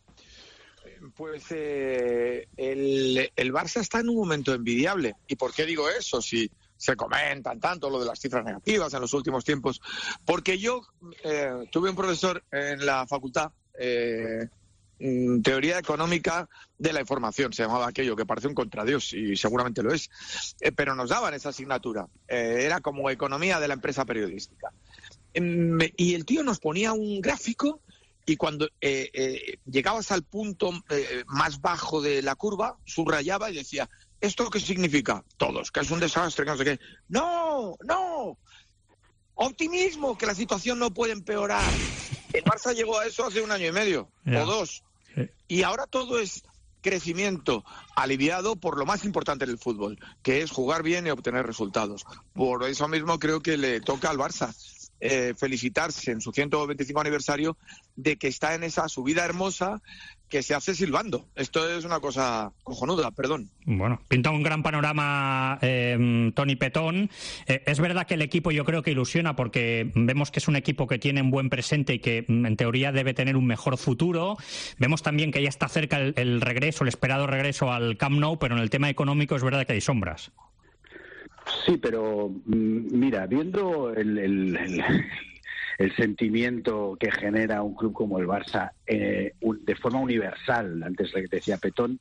S17: Pues eh, el, el Barça está en un momento envidiable. ¿Y por qué digo eso? Si se comentan tanto lo de las cifras negativas en los últimos tiempos. Porque yo eh, tuve un profesor en la facultad, eh, Teoría Económica de la Información, se llamaba aquello, que parece un contradios y seguramente lo es, eh, pero nos daban esa asignatura, eh, era como economía de la empresa periodística. Eh, y el tío nos ponía un gráfico y cuando eh, eh, llegabas al punto eh, más bajo de la curva, subrayaba y decía, ¿esto qué significa? Todos, que es un desastre, que no sé qué. ¡No! ¡No! Optimismo, que la situación no puede empeorar. El Barça llegó a eso hace un año y medio, yeah. o dos. Sí. Y ahora todo es crecimiento aliviado por lo más importante en el fútbol, que es jugar bien y obtener resultados. Por eso mismo creo que le toca al Barça eh, felicitarse en su ciento veinticinco aniversario de que está en esa subida hermosa que se hace silbando. Esto es una cosa cojonuda, perdón.
S4: Bueno, pinta un gran panorama eh, Toni Petón. Eh, es verdad que el equipo yo creo que ilusiona porque vemos que es un equipo que tiene un buen presente y que en teoría debe tener un mejor futuro. Vemos también que ya está cerca el, el regreso, el esperado regreso al Camp Nou, pero en el tema económico es verdad que hay sombras.
S18: Sí, pero mira, viendo el, el, el, el sentimiento que genera un club como el Barça eh, un, de forma universal, antes decía Petón,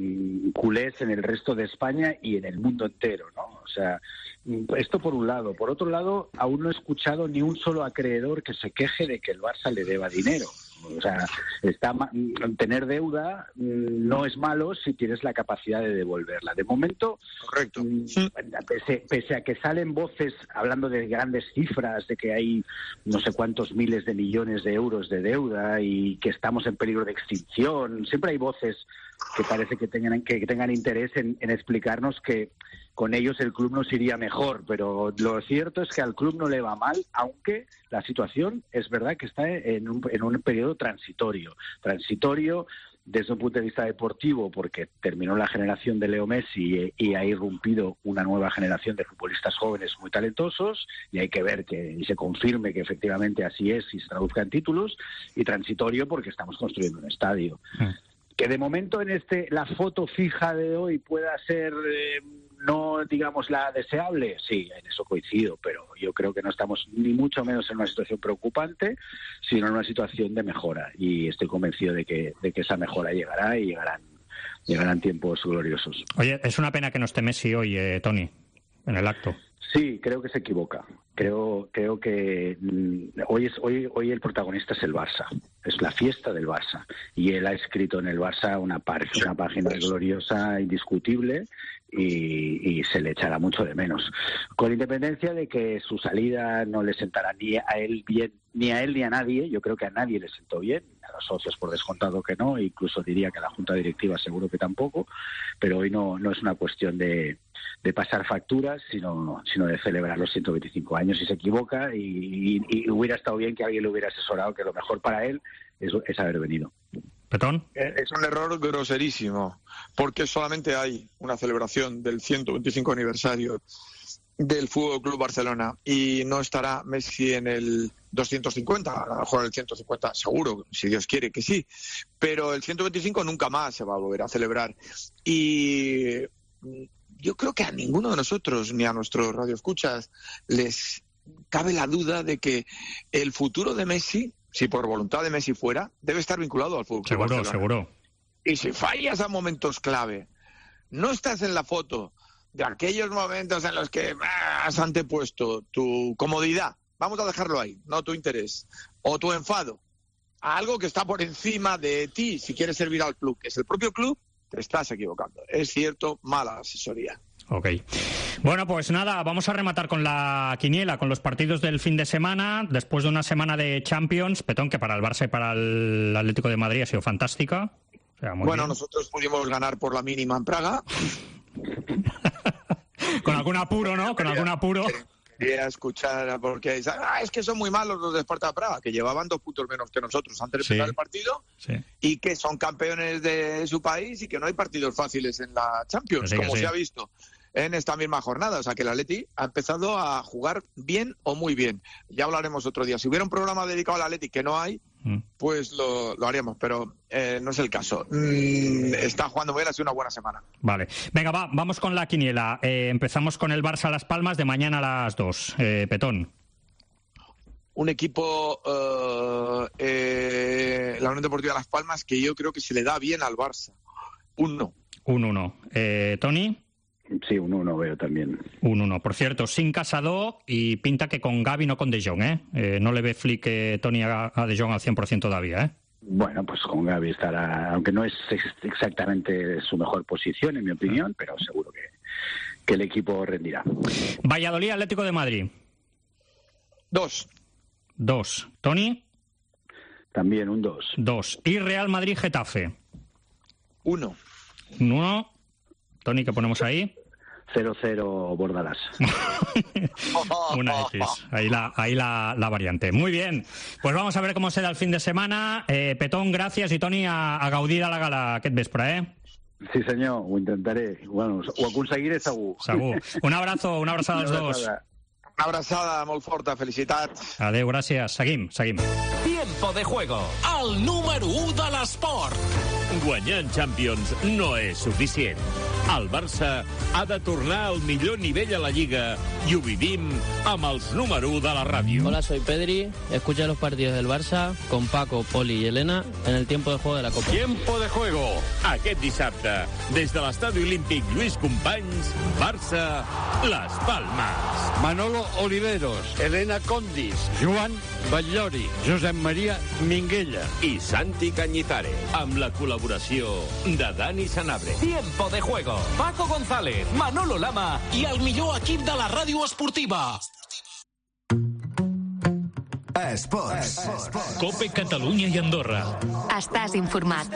S18: culés en el resto de España y en el mundo entero, ¿no? O sea, esto por un lado. Por otro lado, aún no he escuchado ni un solo acreedor que se queje de que el Barça le deba dinero. O sea, está tener deuda no es malo si tienes la capacidad de devolverla. De momento,
S17: correcto.
S18: Pese, pese a que salen voces hablando de grandes cifras, de que hay no sé cuántos miles de millones de euros de deuda y que estamos en peligro de extinción, siempre hay voces que parece que tengan que tengan interés en, en explicarnos que con ellos el club nos iría mejor, pero lo cierto es que al club no le va mal, aunque la situación es verdad que está en un, en un periodo transitorio. Transitorio desde un punto de vista deportivo, porque terminó la generación de Leo Messi y, y ha irrumpido una nueva generación de futbolistas jóvenes muy talentosos, y hay que ver que y se confirme que efectivamente así es y se traduzca en títulos, y transitorio porque estamos construyendo un estadio. Mm. Que de momento en este la foto fija de hoy pueda ser eh, no, digamos, la deseable, sí, en eso coincido, pero yo creo que no estamos ni mucho menos en una situación preocupante, sino en una situación de mejora, y estoy convencido de que, de que esa mejora llegará y llegarán, llegarán tiempos gloriosos.
S4: Oye, es una pena que no esté Messi hoy, eh, Toni, en el acto.
S18: Sí, creo que se equivoca. Creo, creo que mmm, hoy es hoy hoy el protagonista es el Barça, es la fiesta del Barça, y él ha escrito en el Barça una, par, una página gloriosa, indiscutible, y, y se le echará mucho de menos. Con independencia de que su salida no le sentará ni a él bien, ni a él ni a nadie, yo creo que a nadie le sentó bien, a los socios por descontado que no, incluso diría que a la Junta Directiva seguro que tampoco, pero hoy no, no es una cuestión de de pasar facturas, sino sino de celebrar los ciento veinticinco años, y se equivoca, y, y, y hubiera estado bien que alguien le hubiera asesorado que lo mejor para él es, es haber venido.
S4: ¿Petón?
S17: Es un error groserísimo, porque solamente hay una celebración del ciento veinticinco aniversario del Fútbol Club Barcelona, y no estará Messi en el doscientos cincuenta, a lo mejor el ciento cincuenta seguro, si Dios quiere que sí, pero el ciento veinticinco nunca más se va a volver a celebrar. Y yo creo que a ninguno de nosotros, ni a nuestros radioescuchas, les cabe la duda de que el futuro de Messi, si por voluntad de Messi fuera, debe estar vinculado al fútbol.
S4: Seguro, Barcelona. Seguro.
S17: Y si fallas a momentos clave, no estás en la foto de aquellos momentos en los que has antepuesto tu comodidad, vamos a dejarlo ahí, no tu interés, o tu enfado, a algo que está por encima de ti, si quieres servir al club, que es el propio club, te estás equivocando. Es cierto, mala asesoría.
S4: Ok. Bueno, pues nada, vamos a rematar con la quiniela, con los partidos del fin de semana, después de una semana de Champions, Petón, que para el Barça y para el Atlético de Madrid ha sido fantástica. O sea, muy
S17: bueno,
S4: bien.
S17: Nosotros pudimos ganar por la mínima en Praga.
S4: Con algún apuro, ¿no? Con algún apuro.
S17: Quería escuchar, porque ah, es que son muy malos los de Sparta Praga, que llevaban dos puntos menos que nosotros antes de empezar sí. el partido, sí. y que son campeones de su país y que no hay partidos fáciles en la Champions, sí, como sí. se ha visto en esta misma jornada. O sea que el Atleti ha empezado a jugar bien o muy bien. Ya hablaremos otro día. Si hubiera un programa dedicado al Atleti, que no hay, mm. pues lo, lo haríamos, pero eh, no es el caso. Mm, está jugando muy bien, ha sido una buena semana.
S4: Vale. Venga, va, vamos con la quiniela. Eh, empezamos con el Barça Las Palmas de mañana a las dos. Eh, Petón.
S17: Un equipo, uh, eh, la Unión Deportiva Las Palmas, que yo creo que se le da bien al Barça. Un uno.
S4: Un uno. Eh, ¿Toni?
S18: Sí, un uno veo también.
S4: Un uno. Por cierto, sin Casado, y pinta que con Gavi, no con De Jong, ¿eh? eh no le ve Flick eh, Toni a, a De Jong al cien por ciento todavía, ¿eh?
S18: Bueno, pues con Gavi estará, aunque no es exactamente su mejor posición, en mi opinión, pero seguro que, que el equipo rendirá.
S4: Valladolid, Atlético de Madrid.
S17: Dos.
S4: Dos. ¿Toni?
S18: También un dos.
S4: Dos. ¿Y Real Madrid, Getafe?
S17: Uno.
S4: Un uno. Toni, ¿qué ponemos ahí?
S18: cero cero Bordalás.
S4: Una X. Ahí la, ahí la, la variante. Muy bien. Pues vamos a ver cómo se da el fin de semana. Eh, Petón, gracias. I Toni, a, a gaudir de la gala aquest vespre, eh?
S18: Sí, senyor, ho intentaré. Bueno, ho aconseguiré segur.
S4: Segur. Un abrazo, una abraçada als dos.
S17: Una abraçada molt forta, felicitats.
S4: Adéu, gràcies. Seguim, seguim.
S6: Tiempo de juego, el número u de l'esport.
S19: Guanyar en Champions no és suficient. El Barça ha de tornar al millor nivell a la Lliga i ho vivim amb els número u de la ràdio.
S20: Hola, soy Pedri. Escucha los partidos del Barça con Paco, Poli y Elena en el tiempo de juego de la Copa.
S19: Tiempo de juego. Aquest dissabte, des de l'Estadi Olímpic Lluís Companys, Barça, Las Palmas.
S21: Manolo Oliveros, Elena Condis, Joan Batllori, Josep Maria Minguella
S19: i Santi Cañizares, amb la col·laboració de Dani Sanabria.
S6: Tiempo de juego. Paco González, Manolo Lama i el millor equip de la ràdio esportiva.
S22: Esports.
S4: Cope Catalunya i Andorra.
S3: Estàs informat.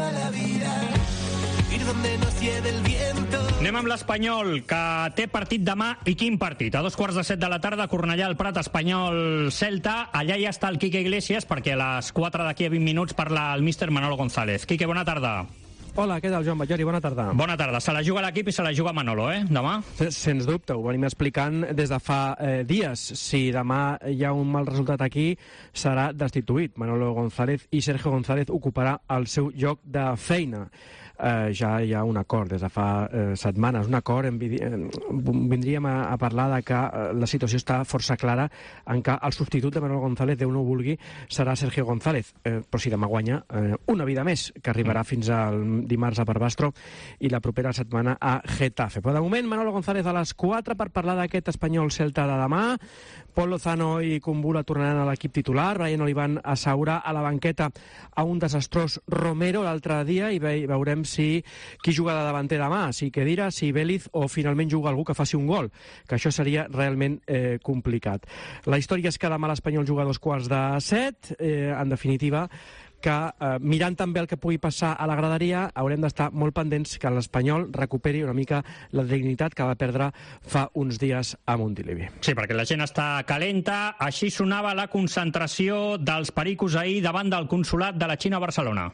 S4: Anem amb l'Espanyol, que té partit demà. I quin partit? A dos quarts de set de la tarda, Cornellà al Prat, Espanyol Celta. Allà ja està el Quique Iglesias, perquè a les quatre d'aquí a vint minuts parla el míster Manolo González. Quique, bona tarda.
S23: Hola, què tal, Joan Batllori? Bona tarda.
S4: Bona tarda. Se la juga l'equip i se la juga Manolo, eh, demà?
S23: Sens dubte, ho venim explicant des de fa eh, dies. Si demà hi ha un mal resultat aquí, serà destituït. Manolo González i Sergio González ocuparà el seu lloc de feina. Eh, ja hi ha un acord des de fa eh, setmanes, un acord, en, eh, vindríem a, a parlar de que eh, la situació està força clara en que el substitut de Manolo González, Déu no ho vulgui, serà Sergio González, eh, però si demà guanya eh, una vida més, que arribarà mm. fins al dimarts a Barbastro i la propera setmana a Getafe. Però de moment Manolo González a les quatre per parlar d'aquest Espanyol Celta de demà. Pol Lozano i Kumbula tornaran a l'equip titular. Brian Olivan asseurà a la banqueta a un desastrós Romero l'altre dia i ve veurem si qui juga de davanter demà, si Khedira, si Vélez o finalment juga algú que faci un gol, que això seria realment eh, complicat. La història és que demà l'Espanyol juga a dos quarts de set, eh, en definitiva que eh, mirant també el que pugui passar a la graderia haurem d'estar molt pendents que l'Espanyol recuperi una mica la dignitat que va perdre fa uns dies a Montilivi.
S4: Sí, perquè la gent està calenta. Així sonava la concentració dels pericos ahir davant del consolat de la Xina a Barcelona.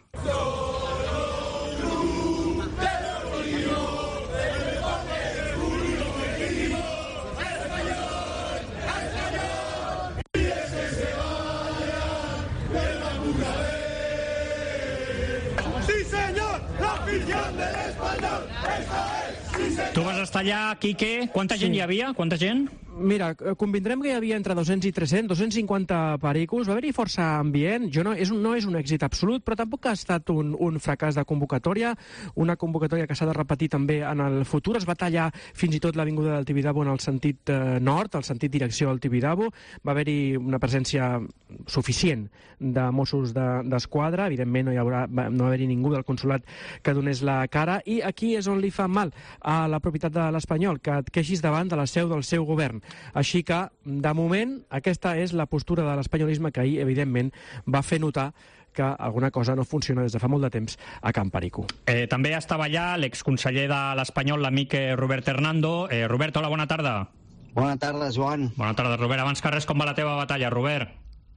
S4: Tu vas estar allà, Quique. Quanta gent sí. hi havia? Quanta gent?
S23: Mira, convindrem que hi havia entre dos-cents i tres-cents, dos-cents cinquanta pericos, va haver-hi força ambient, jo no, és un, no és un èxit absolut, però tampoc ha estat un, un fracàs de convocatòria, una convocatòria que s'ha de repetir també en el futur. Es va tallar fins i tot l'avinguda del Tibidabo en el sentit eh, nord, el sentit direcció al Tibidabo, va haver-hi una presència suficient de Mossos d'Esquadra, de, evidentment no hi haurà, no va haver-hi ningú del consolat que donés la cara, i aquí és on li fa mal a la propietat de l'Espanyol, que et queixis davant de la seu del seu govern. Així que, de moment, aquesta és la postura de l'espanyolisme que ahir, evidentment, va fer notar que alguna cosa no funciona des de fa molt de temps a Can Perico.
S4: Eh, també estava allà l'exconseller de l'Espanyol, l'amic Robert Hernando. Eh, Robert, hola, bona tarda.
S24: Bona tarda, Joan.
S4: Bona tarda, Robert. Abans que res, com va la teva batalla, Robert?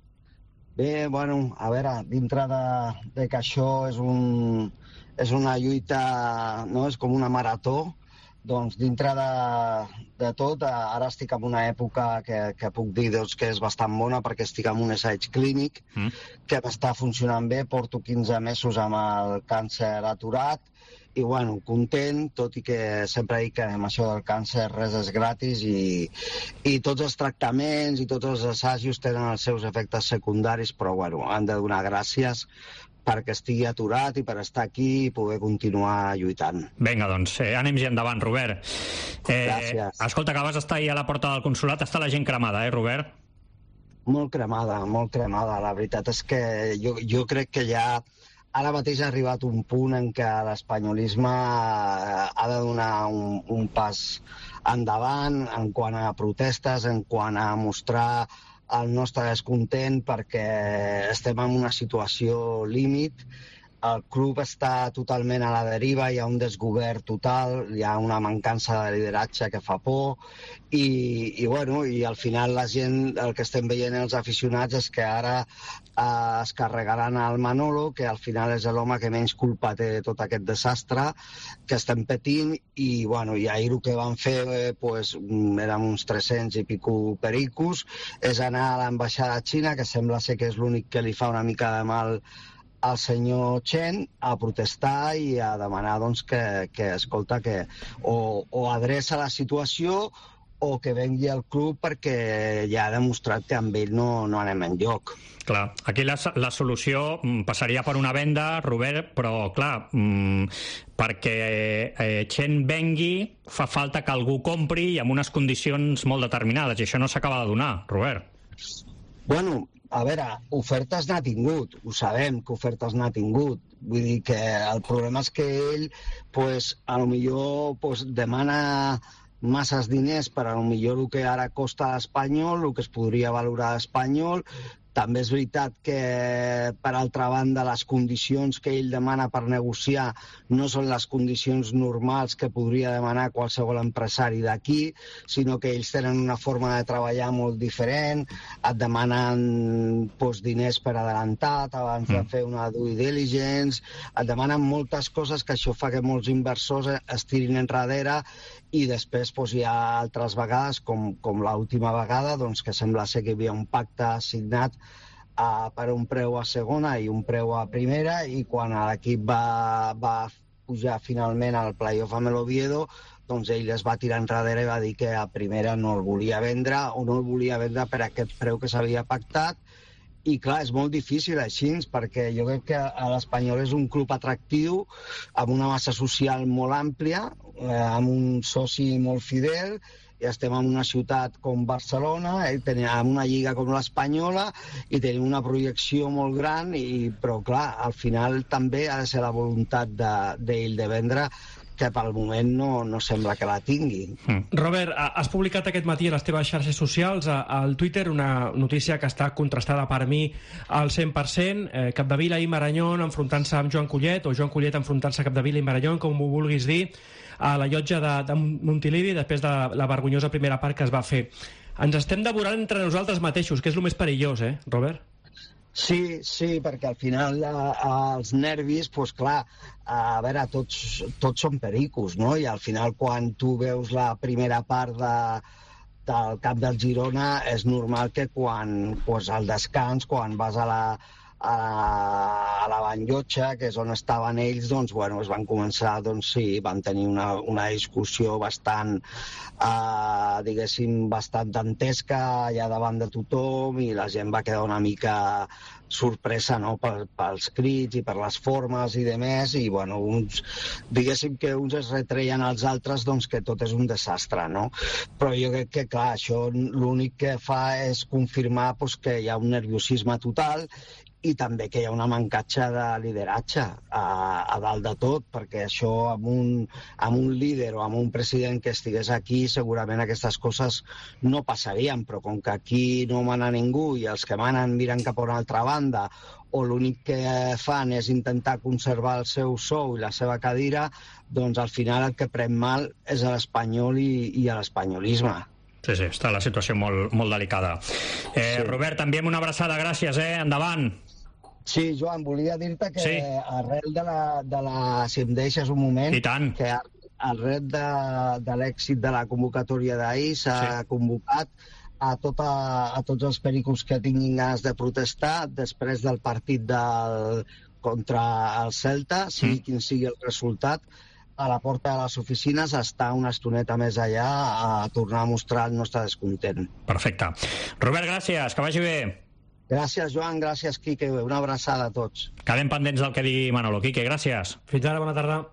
S24: Bé, bueno, a veure, dintre de, de que això és, un, és una lluita, no? És com una marató, doncs dintre de, de tot, ara estic en una època que, que puc dir doncs, que és bastant bona perquè estic en un assaig clínic mm. que m'està funcionant bé, porto quinze mesos amb el càncer aturat i bueno, content, tot i que sempre dic que amb això del càncer res és gratis i, i tots els tractaments i tots els assajos tenen els seus efectes secundaris, però bueno, han de donar gràcies perquè estigui aturat i per estar aquí i poder continuar lluitant.
S4: Vinga, doncs, eh, ànims i endavant, Robert. Eh,
S24: Gràcies.
S4: Escolta, que vas estar ahir a la porta del consolat, està la gent cremada, eh, Robert?
S24: Molt cremada, molt cremada. La veritat és que jo, jo crec que ja ara mateix ha arribat un punt en què l'espanyolisme ha de donar un, un pas endavant en quant a protestes, en quant a mostrar el nostre descontent perquè estem en una situació límit. El club està totalment a la deriva, hi ha un desgovern total, hi ha una mancança de lideratge que fa por i, i, bueno, i al final la gent, el que estem veient els aficionats és que ara eh, es carregaran al Manolo, que al final és l'home que menys culpa té de tot aquest desastre que estem patint i, bueno, i ahir el que van fer eh, pues, érem uns tres-cents i pico pericos, és anar a l'ambaixada xina, que sembla ser que és l'únic que li fa una mica de mal al senyor Chen a protestar i a demanar doncs, que, que, escolta, que o, o adreça la situació o que vengui al club perquè ja ha demostrat que amb ell no, no anem enlloc.
S4: Clar, aquí la, la solució passaria per una venda, Robert, però clar, mmm, perquè eh, Chen vengui fa falta que algú compri i amb unes condicions molt determinades, i això no s'acaba de donar, Robert.
S24: Bueno, a veure, ofertes n'ha tingut, ho sabem que ofertes n'ha tingut, vull dir que el problema és que ell, pues, a lo millor pues, demana masses diners per a lo millor el que ara costa l'Espanyol, el que es podria valorar l'Espanyol. També és veritat que, per altra banda, les condicions que ell demana per negociar no són les condicions normals que podria demanar qualsevol empresari d'aquí, sinó que ells tenen una forma de treballar molt diferent, et demanen doncs, diners per adelantat abans mm. de fer una due diligence, et demanen moltes coses que això fa que molts inversors es tirin enrere i després doncs, hi ha altres vegades, com, com l'última vegada, doncs, que sembla ser que hi havia un pacte signat uh, per un preu a segona i un preu a primera, i quan l'equip va, va pujar finalment al playoff amb l'Oviedo, doncs ell es va tirar enrere i va dir que a primera no el volia vendre o no el volia vendre per aquest preu que s'havia pactat. I clar, és molt difícil així, perquè jo crec que l'Espanyol és un club atractiu, amb una massa social molt àmplia, eh, amb un soci molt fidel, i estem en una ciutat com Barcelona, eh, tenim una lliga com l'Espanyola, i tenim una projecció molt gran, i, però clar, al final també ha de ser la voluntat d'ell de, de vendre, que pel moment no, no sembla que la tingui.
S23: Mm. Robert, has publicat aquest matí a les teves xarxes socials, al Twitter, una notícia que està contrastada per mi al cent per cent. Eh, Capdevila i Marañón enfrontant-se amb Joan Collet, o Joan Collet enfrontant-se a Capdevila i Marañón, com ho vulguis dir, a la llotja de, de Montilivi, després de la vergonyosa primera part que es va fer. Ens estem devorant entre nosaltres mateixos, que és el més perillós, eh, Robert?
S24: Sí, sí, perquè al final eh, els nervis, doncs clar, a veure, tots, tots són pericos, no? I al final quan tu veus la primera part de, del camp del Girona és normal que quan, doncs al descans, quan vas a la, a la, a la banllotxa, que és on estaven ells, doncs, bueno, es van començar, doncs sí, van tenir una, una discussió bastant, eh, diguéssim, bastant dantesca allà davant de tothom, i la gent va quedar una mica sorpresa, no?, pel, pels crits i per les formes i demés, i bueno, uns, diguéssim que uns es retreien als altres, doncs que tot és un desastre, no? Però jo crec que, clar, això l'únic que fa és confirmar doncs, que hi ha un nerviosisme total, i també que hi ha una mancatge de lideratge a, a dalt de tot, perquè això amb un, amb un líder o amb un president que estigués aquí segurament aquestes coses no passarien, però com que aquí no mana ningú i els que manen miren cap a una altra banda, o l'únic que fan és intentar conservar el seu sou i la seva cadira, doncs al final el que pren mal és a l'Espanyol i, i a l'espanyolisme.
S4: Sí, sí, està la situació molt, molt delicada. Eh, sí. Robert, també una abraçada, gràcies, eh? Endavant.
S24: Sí, Joan, volia dir-te que sí. arrel de la, de la... si em deixes un moment...
S4: I tant.
S24: Que arrel de, de l'èxit de la convocatòria d'ahir s'ha sí. convocat a, tota, a tots els pericos que tinguin ganes de protestar després del partit del, contra el Celta, sigui mm. quin sigui el resultat, a la porta de les oficines, estar una estoneta més allà a tornar a mostrar el nostre descontent.
S4: Perfecte. Robert, gràcies, que vagi bé.
S24: Gràcies, Joan, gràcies, Quique. Una abraçada a tots.
S4: Quedem pendents del que digui Manolo. Quique, gràcies.
S23: Fins ara, bona tarda.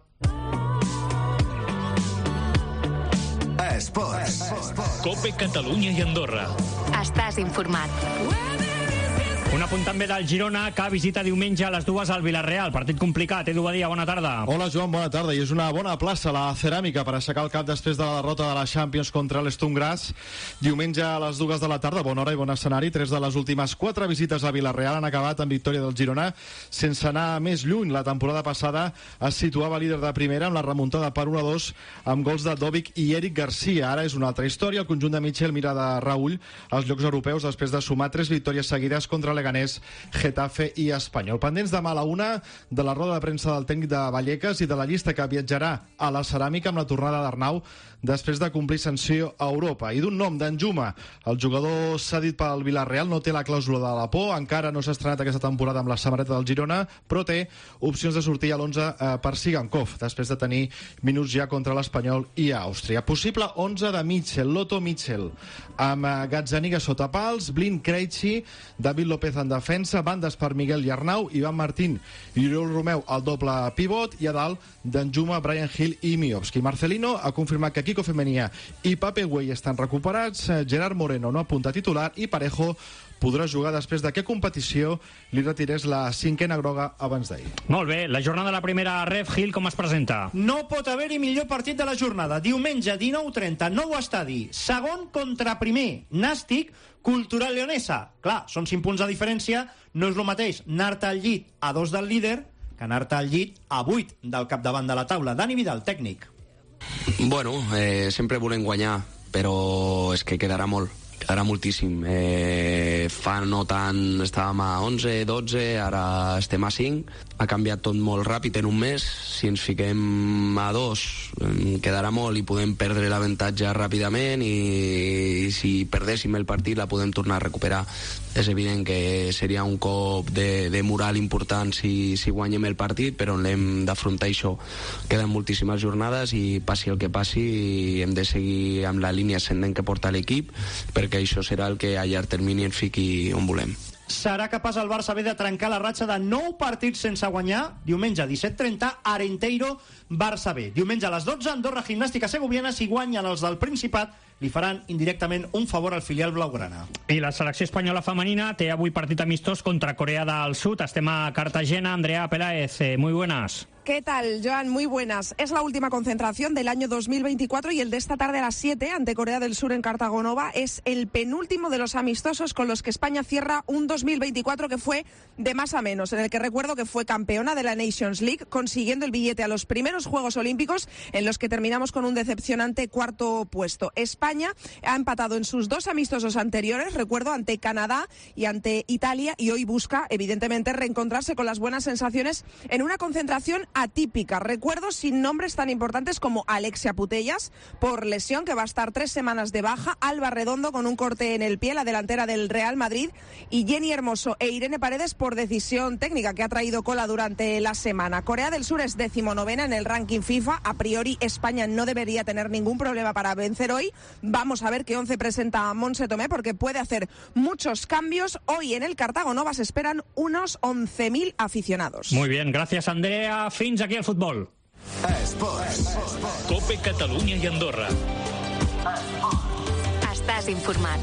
S22: Esports.
S2: Cope Catalunya i Andorra.
S3: Estàs informat.
S4: Un apunt també del Girona, que visita diumenge a les dues al Villarreal. Partit complicat. Edu Badia, bona tarda.
S1: Hola, Joan, bona tarda. I és una bona plaça, la Ceràmica, per aixecar el cap després de la derrota de la Champions contra l'Sturm Graz. Diumenge a les dues de la tarda, bona hora i bon escenari. Tres de les últimes quatre visites a Villarreal han acabat amb victòria del Girona, sense anar més lluny. La temporada passada es situava líder de primera amb la remuntada per un a dos amb gols de Dovic i Eric Garcia. Ara és una altra història. El conjunt de Michel mira de Raül als llocs europeus després de sumar tres victòries seguides contra Leganés, Getafe i Espanyol. Pendents demà a la una de la roda de premsa del tècnic de Vallecas i de la llista que viatjarà a la Ceràmica amb la tornada d'Arnau després de complir sanció a Europa. I d'un nom, d'Anjuma. El jugador cedit pel Villarreal no té la clàusula de la por, encara no s'ha estrenat aquesta temporada amb la samarreta del Girona, però té opcions de sortir a l'onze eh, per Sigankov, després de tenir minuts ja contra l'Espanyol i a Àustria. Possible onze de Mitchell, Loto Mitchell, amb eh, Gazzaniga sota pals, Blind Krejci, David López en defensa, bandes per Miguel i Arnau, Ivan Martín i Oriol Romeu al doble pivot, i a dalt d'Anjuma, Brian Hill i Miovski. Marcelino ha confirmat que Kiko Femenia i Pape Güell estan recuperats, Gerard Moreno no apunta titular i Parejo podrà jugar després de que competició li retirés la cinquena groga abans d'ahir.
S4: Molt bé, la jornada de la primera ref, Gil, com es presenta?
S5: No pot haver-hi millor partit de la jornada. Diumenge, dinou trenta, nou estadi. Segon contra primer. Nàstic, Cultural Leonesa. Clar, són cinc punts de diferència. No és el mateix anar-te al llit a dos del líder que anar-te al llit a vuit del capdavant de la taula. Dani Vidal, tècnic.
S7: Bueno, eh, sempre volem guanyar, però és que quedarà molt, quedarà moltíssim. Eh, fa no tant estàvem a onze, dotze, ara estem a cinc. Ha canviat tot molt ràpid en un mes. Si ens fiquem a dos, quedarà molt i podem perdre l'avantatge ràpidament, i, i si perdéssim el partit la podem tornar a recuperar. És evident que seria un cop de, de moral important si, si guanyem el partit, però l'hem d'afrontar això. Queden moltíssimes jornades i passi el que passi hem de seguir amb la línia ascendent que porta l'equip, perquè això serà el que a llarg termini ens fiqui on volem.
S5: Serà capaç el Barça B de trencar la ratxa de nou partits sense guanyar? Diumenge, disset trenta, Arenteiro, Barça B. Diumenge a les dotze, Andorra Gimnàstica Segoviana. Si guanyen els del Principat, li faran indirectament un favor al filial blaugrana.
S4: I la selecció espanyola femenina té avui partit amistós contra Corea del Sud. Estem a Cartagena. Andrea Peláez, eh, muy buenas.
S8: ¿Qué tal, Joan? Muy buenas. Es la última concentración del año dos mil veinticuatro y el de esta tarde a las siete ante Corea del Sur en Cartagonova es el penúltimo de los amistosos con los que España cierra un dos mil veinticuatro que fue de más a menos, en el que recuerdo que fue campeona de la Nations League, consiguiendo el billete a los primeros Juegos Olímpicos, en los que terminamos con un decepcionante cuarto puesto. España ha empatado en sus dos amistosos anteriores, recuerdo, ante Canadá y ante Italia, y hoy busca, evidentemente, reencontrarse con las buenas sensaciones en una concentración atípica. Recuerdo sin nombres tan importantes como Alexia Putellas, por lesión, que va a estar tres semanas de baja, Alba Redondo con un corte en el pie, la delantera del Real Madrid, y Jenny Hermoso e Irene Paredes por decisión técnica que ha traído cola durante la semana. Corea del Sur es decimonovena en el ranking FIFA. A priori España no debería tener ningún problema para vencer hoy. Vamos a ver qué once presenta Montse Tomé, porque puede hacer muchos cambios. Hoy en el Cartagonova se esperan unos once mil aficionados.
S4: Muy bien, gracias, Andrea. Fins aquí el futbol.
S22: Esports.
S19: Cope Catalunya i Andorra.
S3: Estàs informat.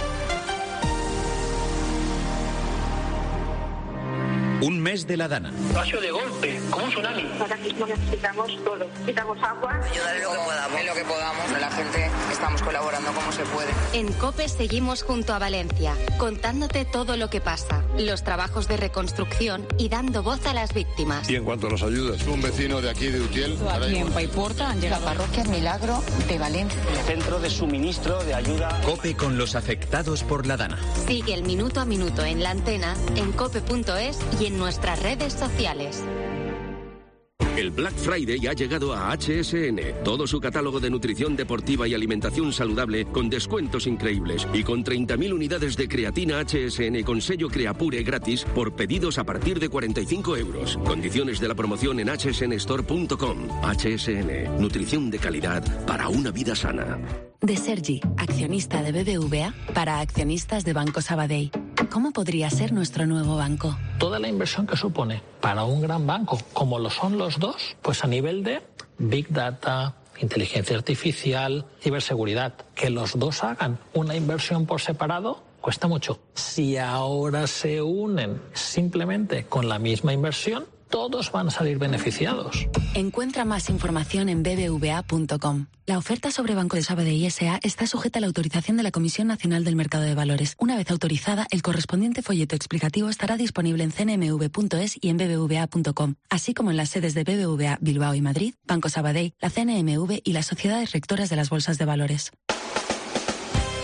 S19: Un mes de la Dana.
S10: Ha sido de golpe, como un tsunami. Ahora mismo necesitamos todo. Necesitamos agua.
S25: Ayudar en lo que podamos. En lo que podamos. La gente estamos colaborando como se puede.
S3: En COPE seguimos junto a Valencia, contándote todo lo que pasa, los trabajos de reconstrucción y dando voz a las víctimas.
S26: Y en cuanto a las ayudas, un vecino de aquí de Utiel.
S27: Aquí en Paiporta han llegado.
S25: La parroquia Milagro de Valencia.
S10: Centro de suministro de ayuda.
S19: COPE con los afectados por la Dana.
S3: Sigue el minuto a minuto en la antena, en cope punto es y en nuestras redes sociales.
S28: El Black Friday ha llegado a H S N. Todo su catálogo de nutrición deportiva y alimentación saludable con descuentos increíbles. Y con treinta mil unidades de creatina H S N con sello Creapure gratis por pedidos a partir de cuarenta y cinco euros. Condiciones de la promoción en h s n store punto com. H S N. Nutrición de calidad para una vida sana.
S29: De Sergi, accionista de B B V A para accionistas de Banco Sabadell. ¿Cómo podría ser nuestro nuevo banco?
S10: Toda la inversión que supone para un gran banco, como lo son los dos, pues a nivel de Big Data, inteligencia artificial, ciberseguridad, que los dos hagan una inversión por separado, cuesta mucho. Si ahora se unen simplemente con la misma inversión, todos van a salir beneficiados.
S29: Encuentra más información en b b v a punto com. La oferta sobre Banco de Sabadell S A está sujeta a la autorización de la Comisión Nacional del Mercado de Valores. Una vez autorizada, el correspondiente folleto explicativo estará disponible en c n m v punto es y en b b v a punto com, así como en las sedes de B B V A Bilbao y Madrid, Banco Sabadell, la C N M V y las sociedades rectoras de las bolsas de valores.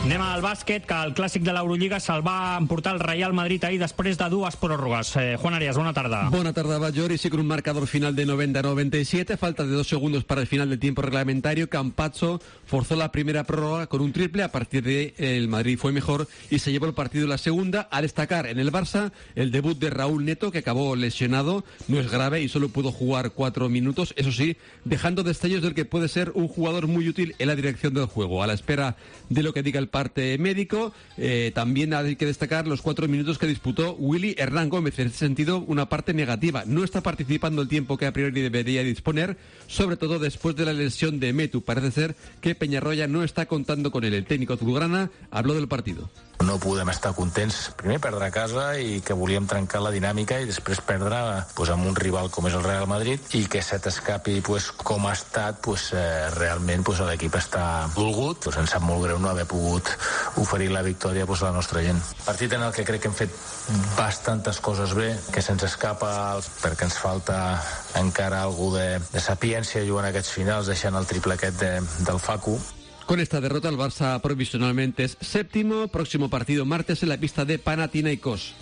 S4: Anem al bàsquet, que el clàssic de l'Eurolliga se'l va emportar el Real Madrid ahir després de dues pròrrogues. Eh, Juan Arias, bona tarda.
S9: Buena tarde, Bajori. Sí, con un marcador final de noventa a noventa y siete. Falta de dos segundos para el final del tiempo reglamentario. Campazzo forzó la primera prórroga con un triple. A partir de el Madrid fue mejor y se llevó el partido la segunda. A destacar en el Barça el debut de Raúl Neto, que acabó lesionado. No es grave y solo pudo jugar cuatro minutos. Eso sí, dejando destellos del que puede ser un jugador muy útil en la dirección del juego. A la espera de lo que diga el parte médico, eh, también hay que destacar los cuatro minutos que disputó Willy Hernán Gómez. En ese sentido, una parte negativa. No está participando el tiempo que a priori debería disponer, sobre todo después de la lesión de Metu. Parece ser que Peñarroya no está contando con él. El técnico azulgrana habló del partido.
S11: No podem estar contents. Primer perdre a casa i que volíem trencar la dinàmica i després perdre pues, amb un rival com és el Real Madrid i que se t'escapi pues, com ha estat, pues, eh, realment pues, l'equip està dolgut. Pues, ens sap molt greu no haver pogut oferir la victòria pues, a la nostra gent. Partit en el que crec que hem fet bastantes coses bé, que se'ns escapa perquè ens falta encara algú de, de sapiència jugant aquests finals, deixant el triple aquest de, del Facu.
S9: Con esta derrota el Barça provisionalmente es séptimo. Próximo partido martes en la pista de Panathinaikos.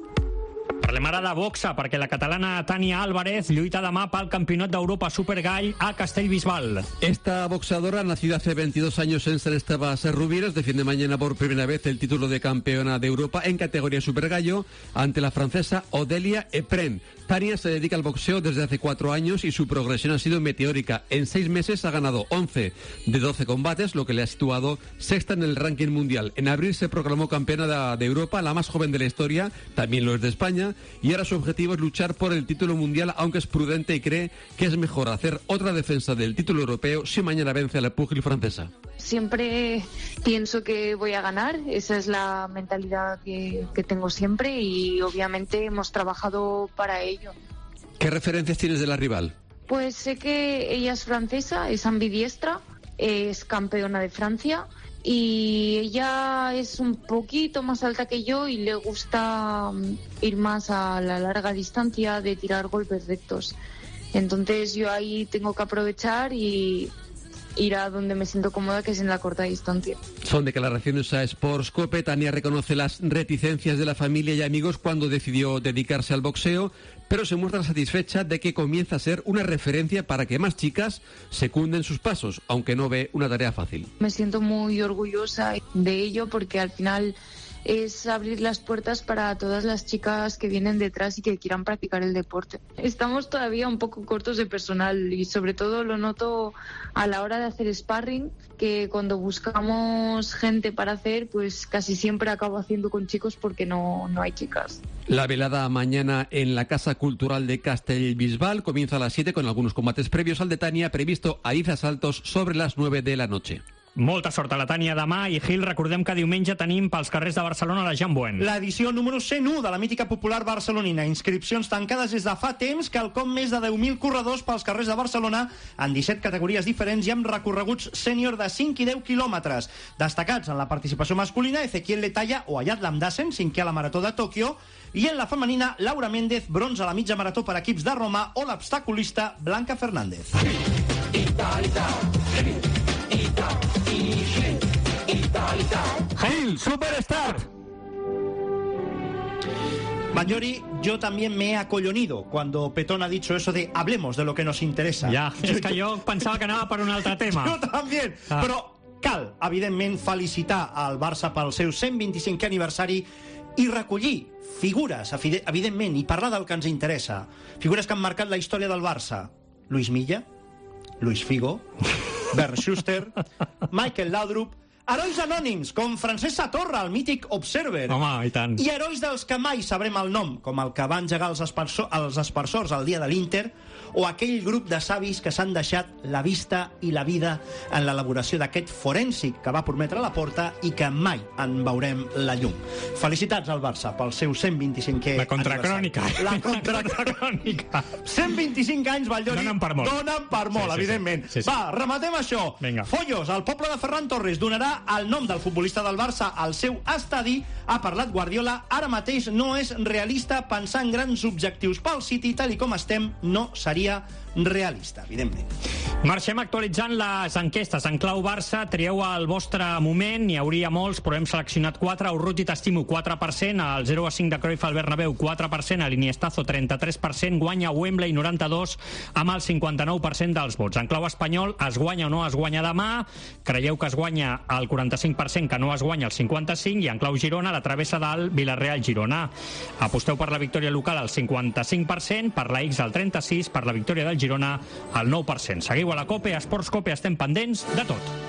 S4: Parlem ara de boxa, perquè la catalana Tania Álvarez lluita demà pel Campionat d'Europa Supergall a Castellbisbal.
S9: Esta boxeadora, nacida hace veintidós años en San Esteban Serrubieres, defiende mañana por primera vez el título de campeona de Europa en categoría Supergallo ante la francesa Odelia Epren. Tania se dedica al boxeo desde hace cuatro años y su progresión ha sido meteórica. En seis meses ha ganado once de doce combates, lo que le ha situado sexta en el ranking mundial. En abril se proclamó campeona de, de Europa, la más joven de la historia, también lo es de España, y ahora su objetivo es luchar por el título mundial, aunque es prudente y cree que es mejor hacer otra defensa del título europeo si mañana vence a la púgil francesa.
S12: Siempre pienso que voy a ganar, esa es la mentalidad que, que tengo siempre y obviamente hemos trabajado para ello.
S9: ¿Qué referencias tienes de la rival?
S12: Pues sé que ella es francesa, es ambidiestra, es campeona de Francia y ella es un poquito más alta que yo y le gusta ir más a la larga distancia de tirar golpes rectos. Entonces yo ahí tengo que aprovechar y ir a donde me siento cómoda, que es en la corta distancia.
S9: Son declaraciones a Sportscope. Tania reconoce las reticencias de la familia y amigos cuando decidió dedicarse al boxeo, pero se muestra satisfecha de que comienza a ser una referencia para que más chicas secunden sus pasos, aunque no ve una tarea fácil.
S12: Me siento muy orgullosa de ello porque al final es abrir las puertas para todas las chicas que vienen detrás y que quieran practicar el deporte. Estamos todavía un poco cortos de personal y sobre todo lo noto a la hora de hacer sparring, que cuando buscamos gente para hacer, pues casi siempre acabo haciendo con chicos porque no, no hay chicas.
S9: La velada mañana en la Casa Cultural de Castellbisbal comienza a las siete con algunos combates previos al de Tania, previsto a Iza Saltos sobre las nueve de la noche.
S4: Molta sort a la Tània demà i Gil, recordem que diumenge tenim pels carrers de Barcelona la Jean Buen.
S5: L'edició número cent u de la mítica popular barcelonina. Inscripcions tancades des de fa temps, quelcom més de deu mil corredors pels carrers de Barcelona en disset categories diferents i amb recorreguts sènior de cinc i deu quilòmetres. Destacats en la participació masculina, Ezequiel Letalla o Ayat Lamdassen, cinquè a la Marató de Tòquio, i en la femenina, Laura Méndez, bronze a la mitja marató per equips de Roma, o l'obstaculista Blanca Fernández.
S9: Gil, Superstar.
S5: Mayori, yo también me he acollonido cuando Petón ha dicho eso de hablemos de lo que nos interesa.
S4: Ja, és que jo pensava que anava per un altre tema.
S5: Jo també, ah. però cal, evidentment, felicitar al Barça pel seu cent vint-i-cinquè aniversari i recollir figures, evidentment, i parlar del que ens interessa. Figures que han marcat la història del Barça. Luis Milla, Luis Figo, Bernd Schuster, Michael Laudrup, herois anònims, com Francesc Satorra, el mític Observer.
S4: Home, i tant.
S5: I herois dels que mai sabrem el nom, com el que va engegar els, espersor, els espersors el dia de l'Inter, o aquell grup de savis que s'han deixat la vista i la vida en l'elaboració d'aquest forènsic que va prometre la porta i que mai en veurem la llum. Felicitats al Barça pel seu cent vint-i-cinquè
S4: La contracrònica.
S5: La contracrònica. cent vint-i-cinc anys, Valldori.
S4: Donen per molt.
S5: Donen per molt, sí, sí, evidentment. Sí, sí. Va, rematem això.
S4: Vinga.
S5: Follos, el poble de Ferran Torres donarà el nom del futbolista del Barça al seu estadi. Ha parlat Guardiola, ara mateix no és realista pensar en grans objectius pel City, tal i com estem, no seria realista, evidentment.
S4: Marxem actualitzant les enquestes. En clau Barça, trieu el vostre moment, n'hi hauria molts, però hem seleccionat quatre. Urruti t'estimo, quatre per cent, el zero a cinc de Cruyff al Bernabéu, quatre per cent, l'Iniestazo, trenta-tres per cent, guanya Wembley, noranta-dos, amb el cinquanta-nou per cent dels vots. En clau espanyol, es guanya o no es guanya demà, creieu que es guanya el quaranta-cinc per cent, que no es guanya el cinquanta-cinc per cent, i en clau Girona, la travessa del Villarreal-Girona. Aposteu per la victòria local al cinquanta-cinc per cent, per la X al trenta-sis per cent, per la victòria del Girona al nou per cent. Seguiu a la COPE, a Esports COPE, estem pendents de tot.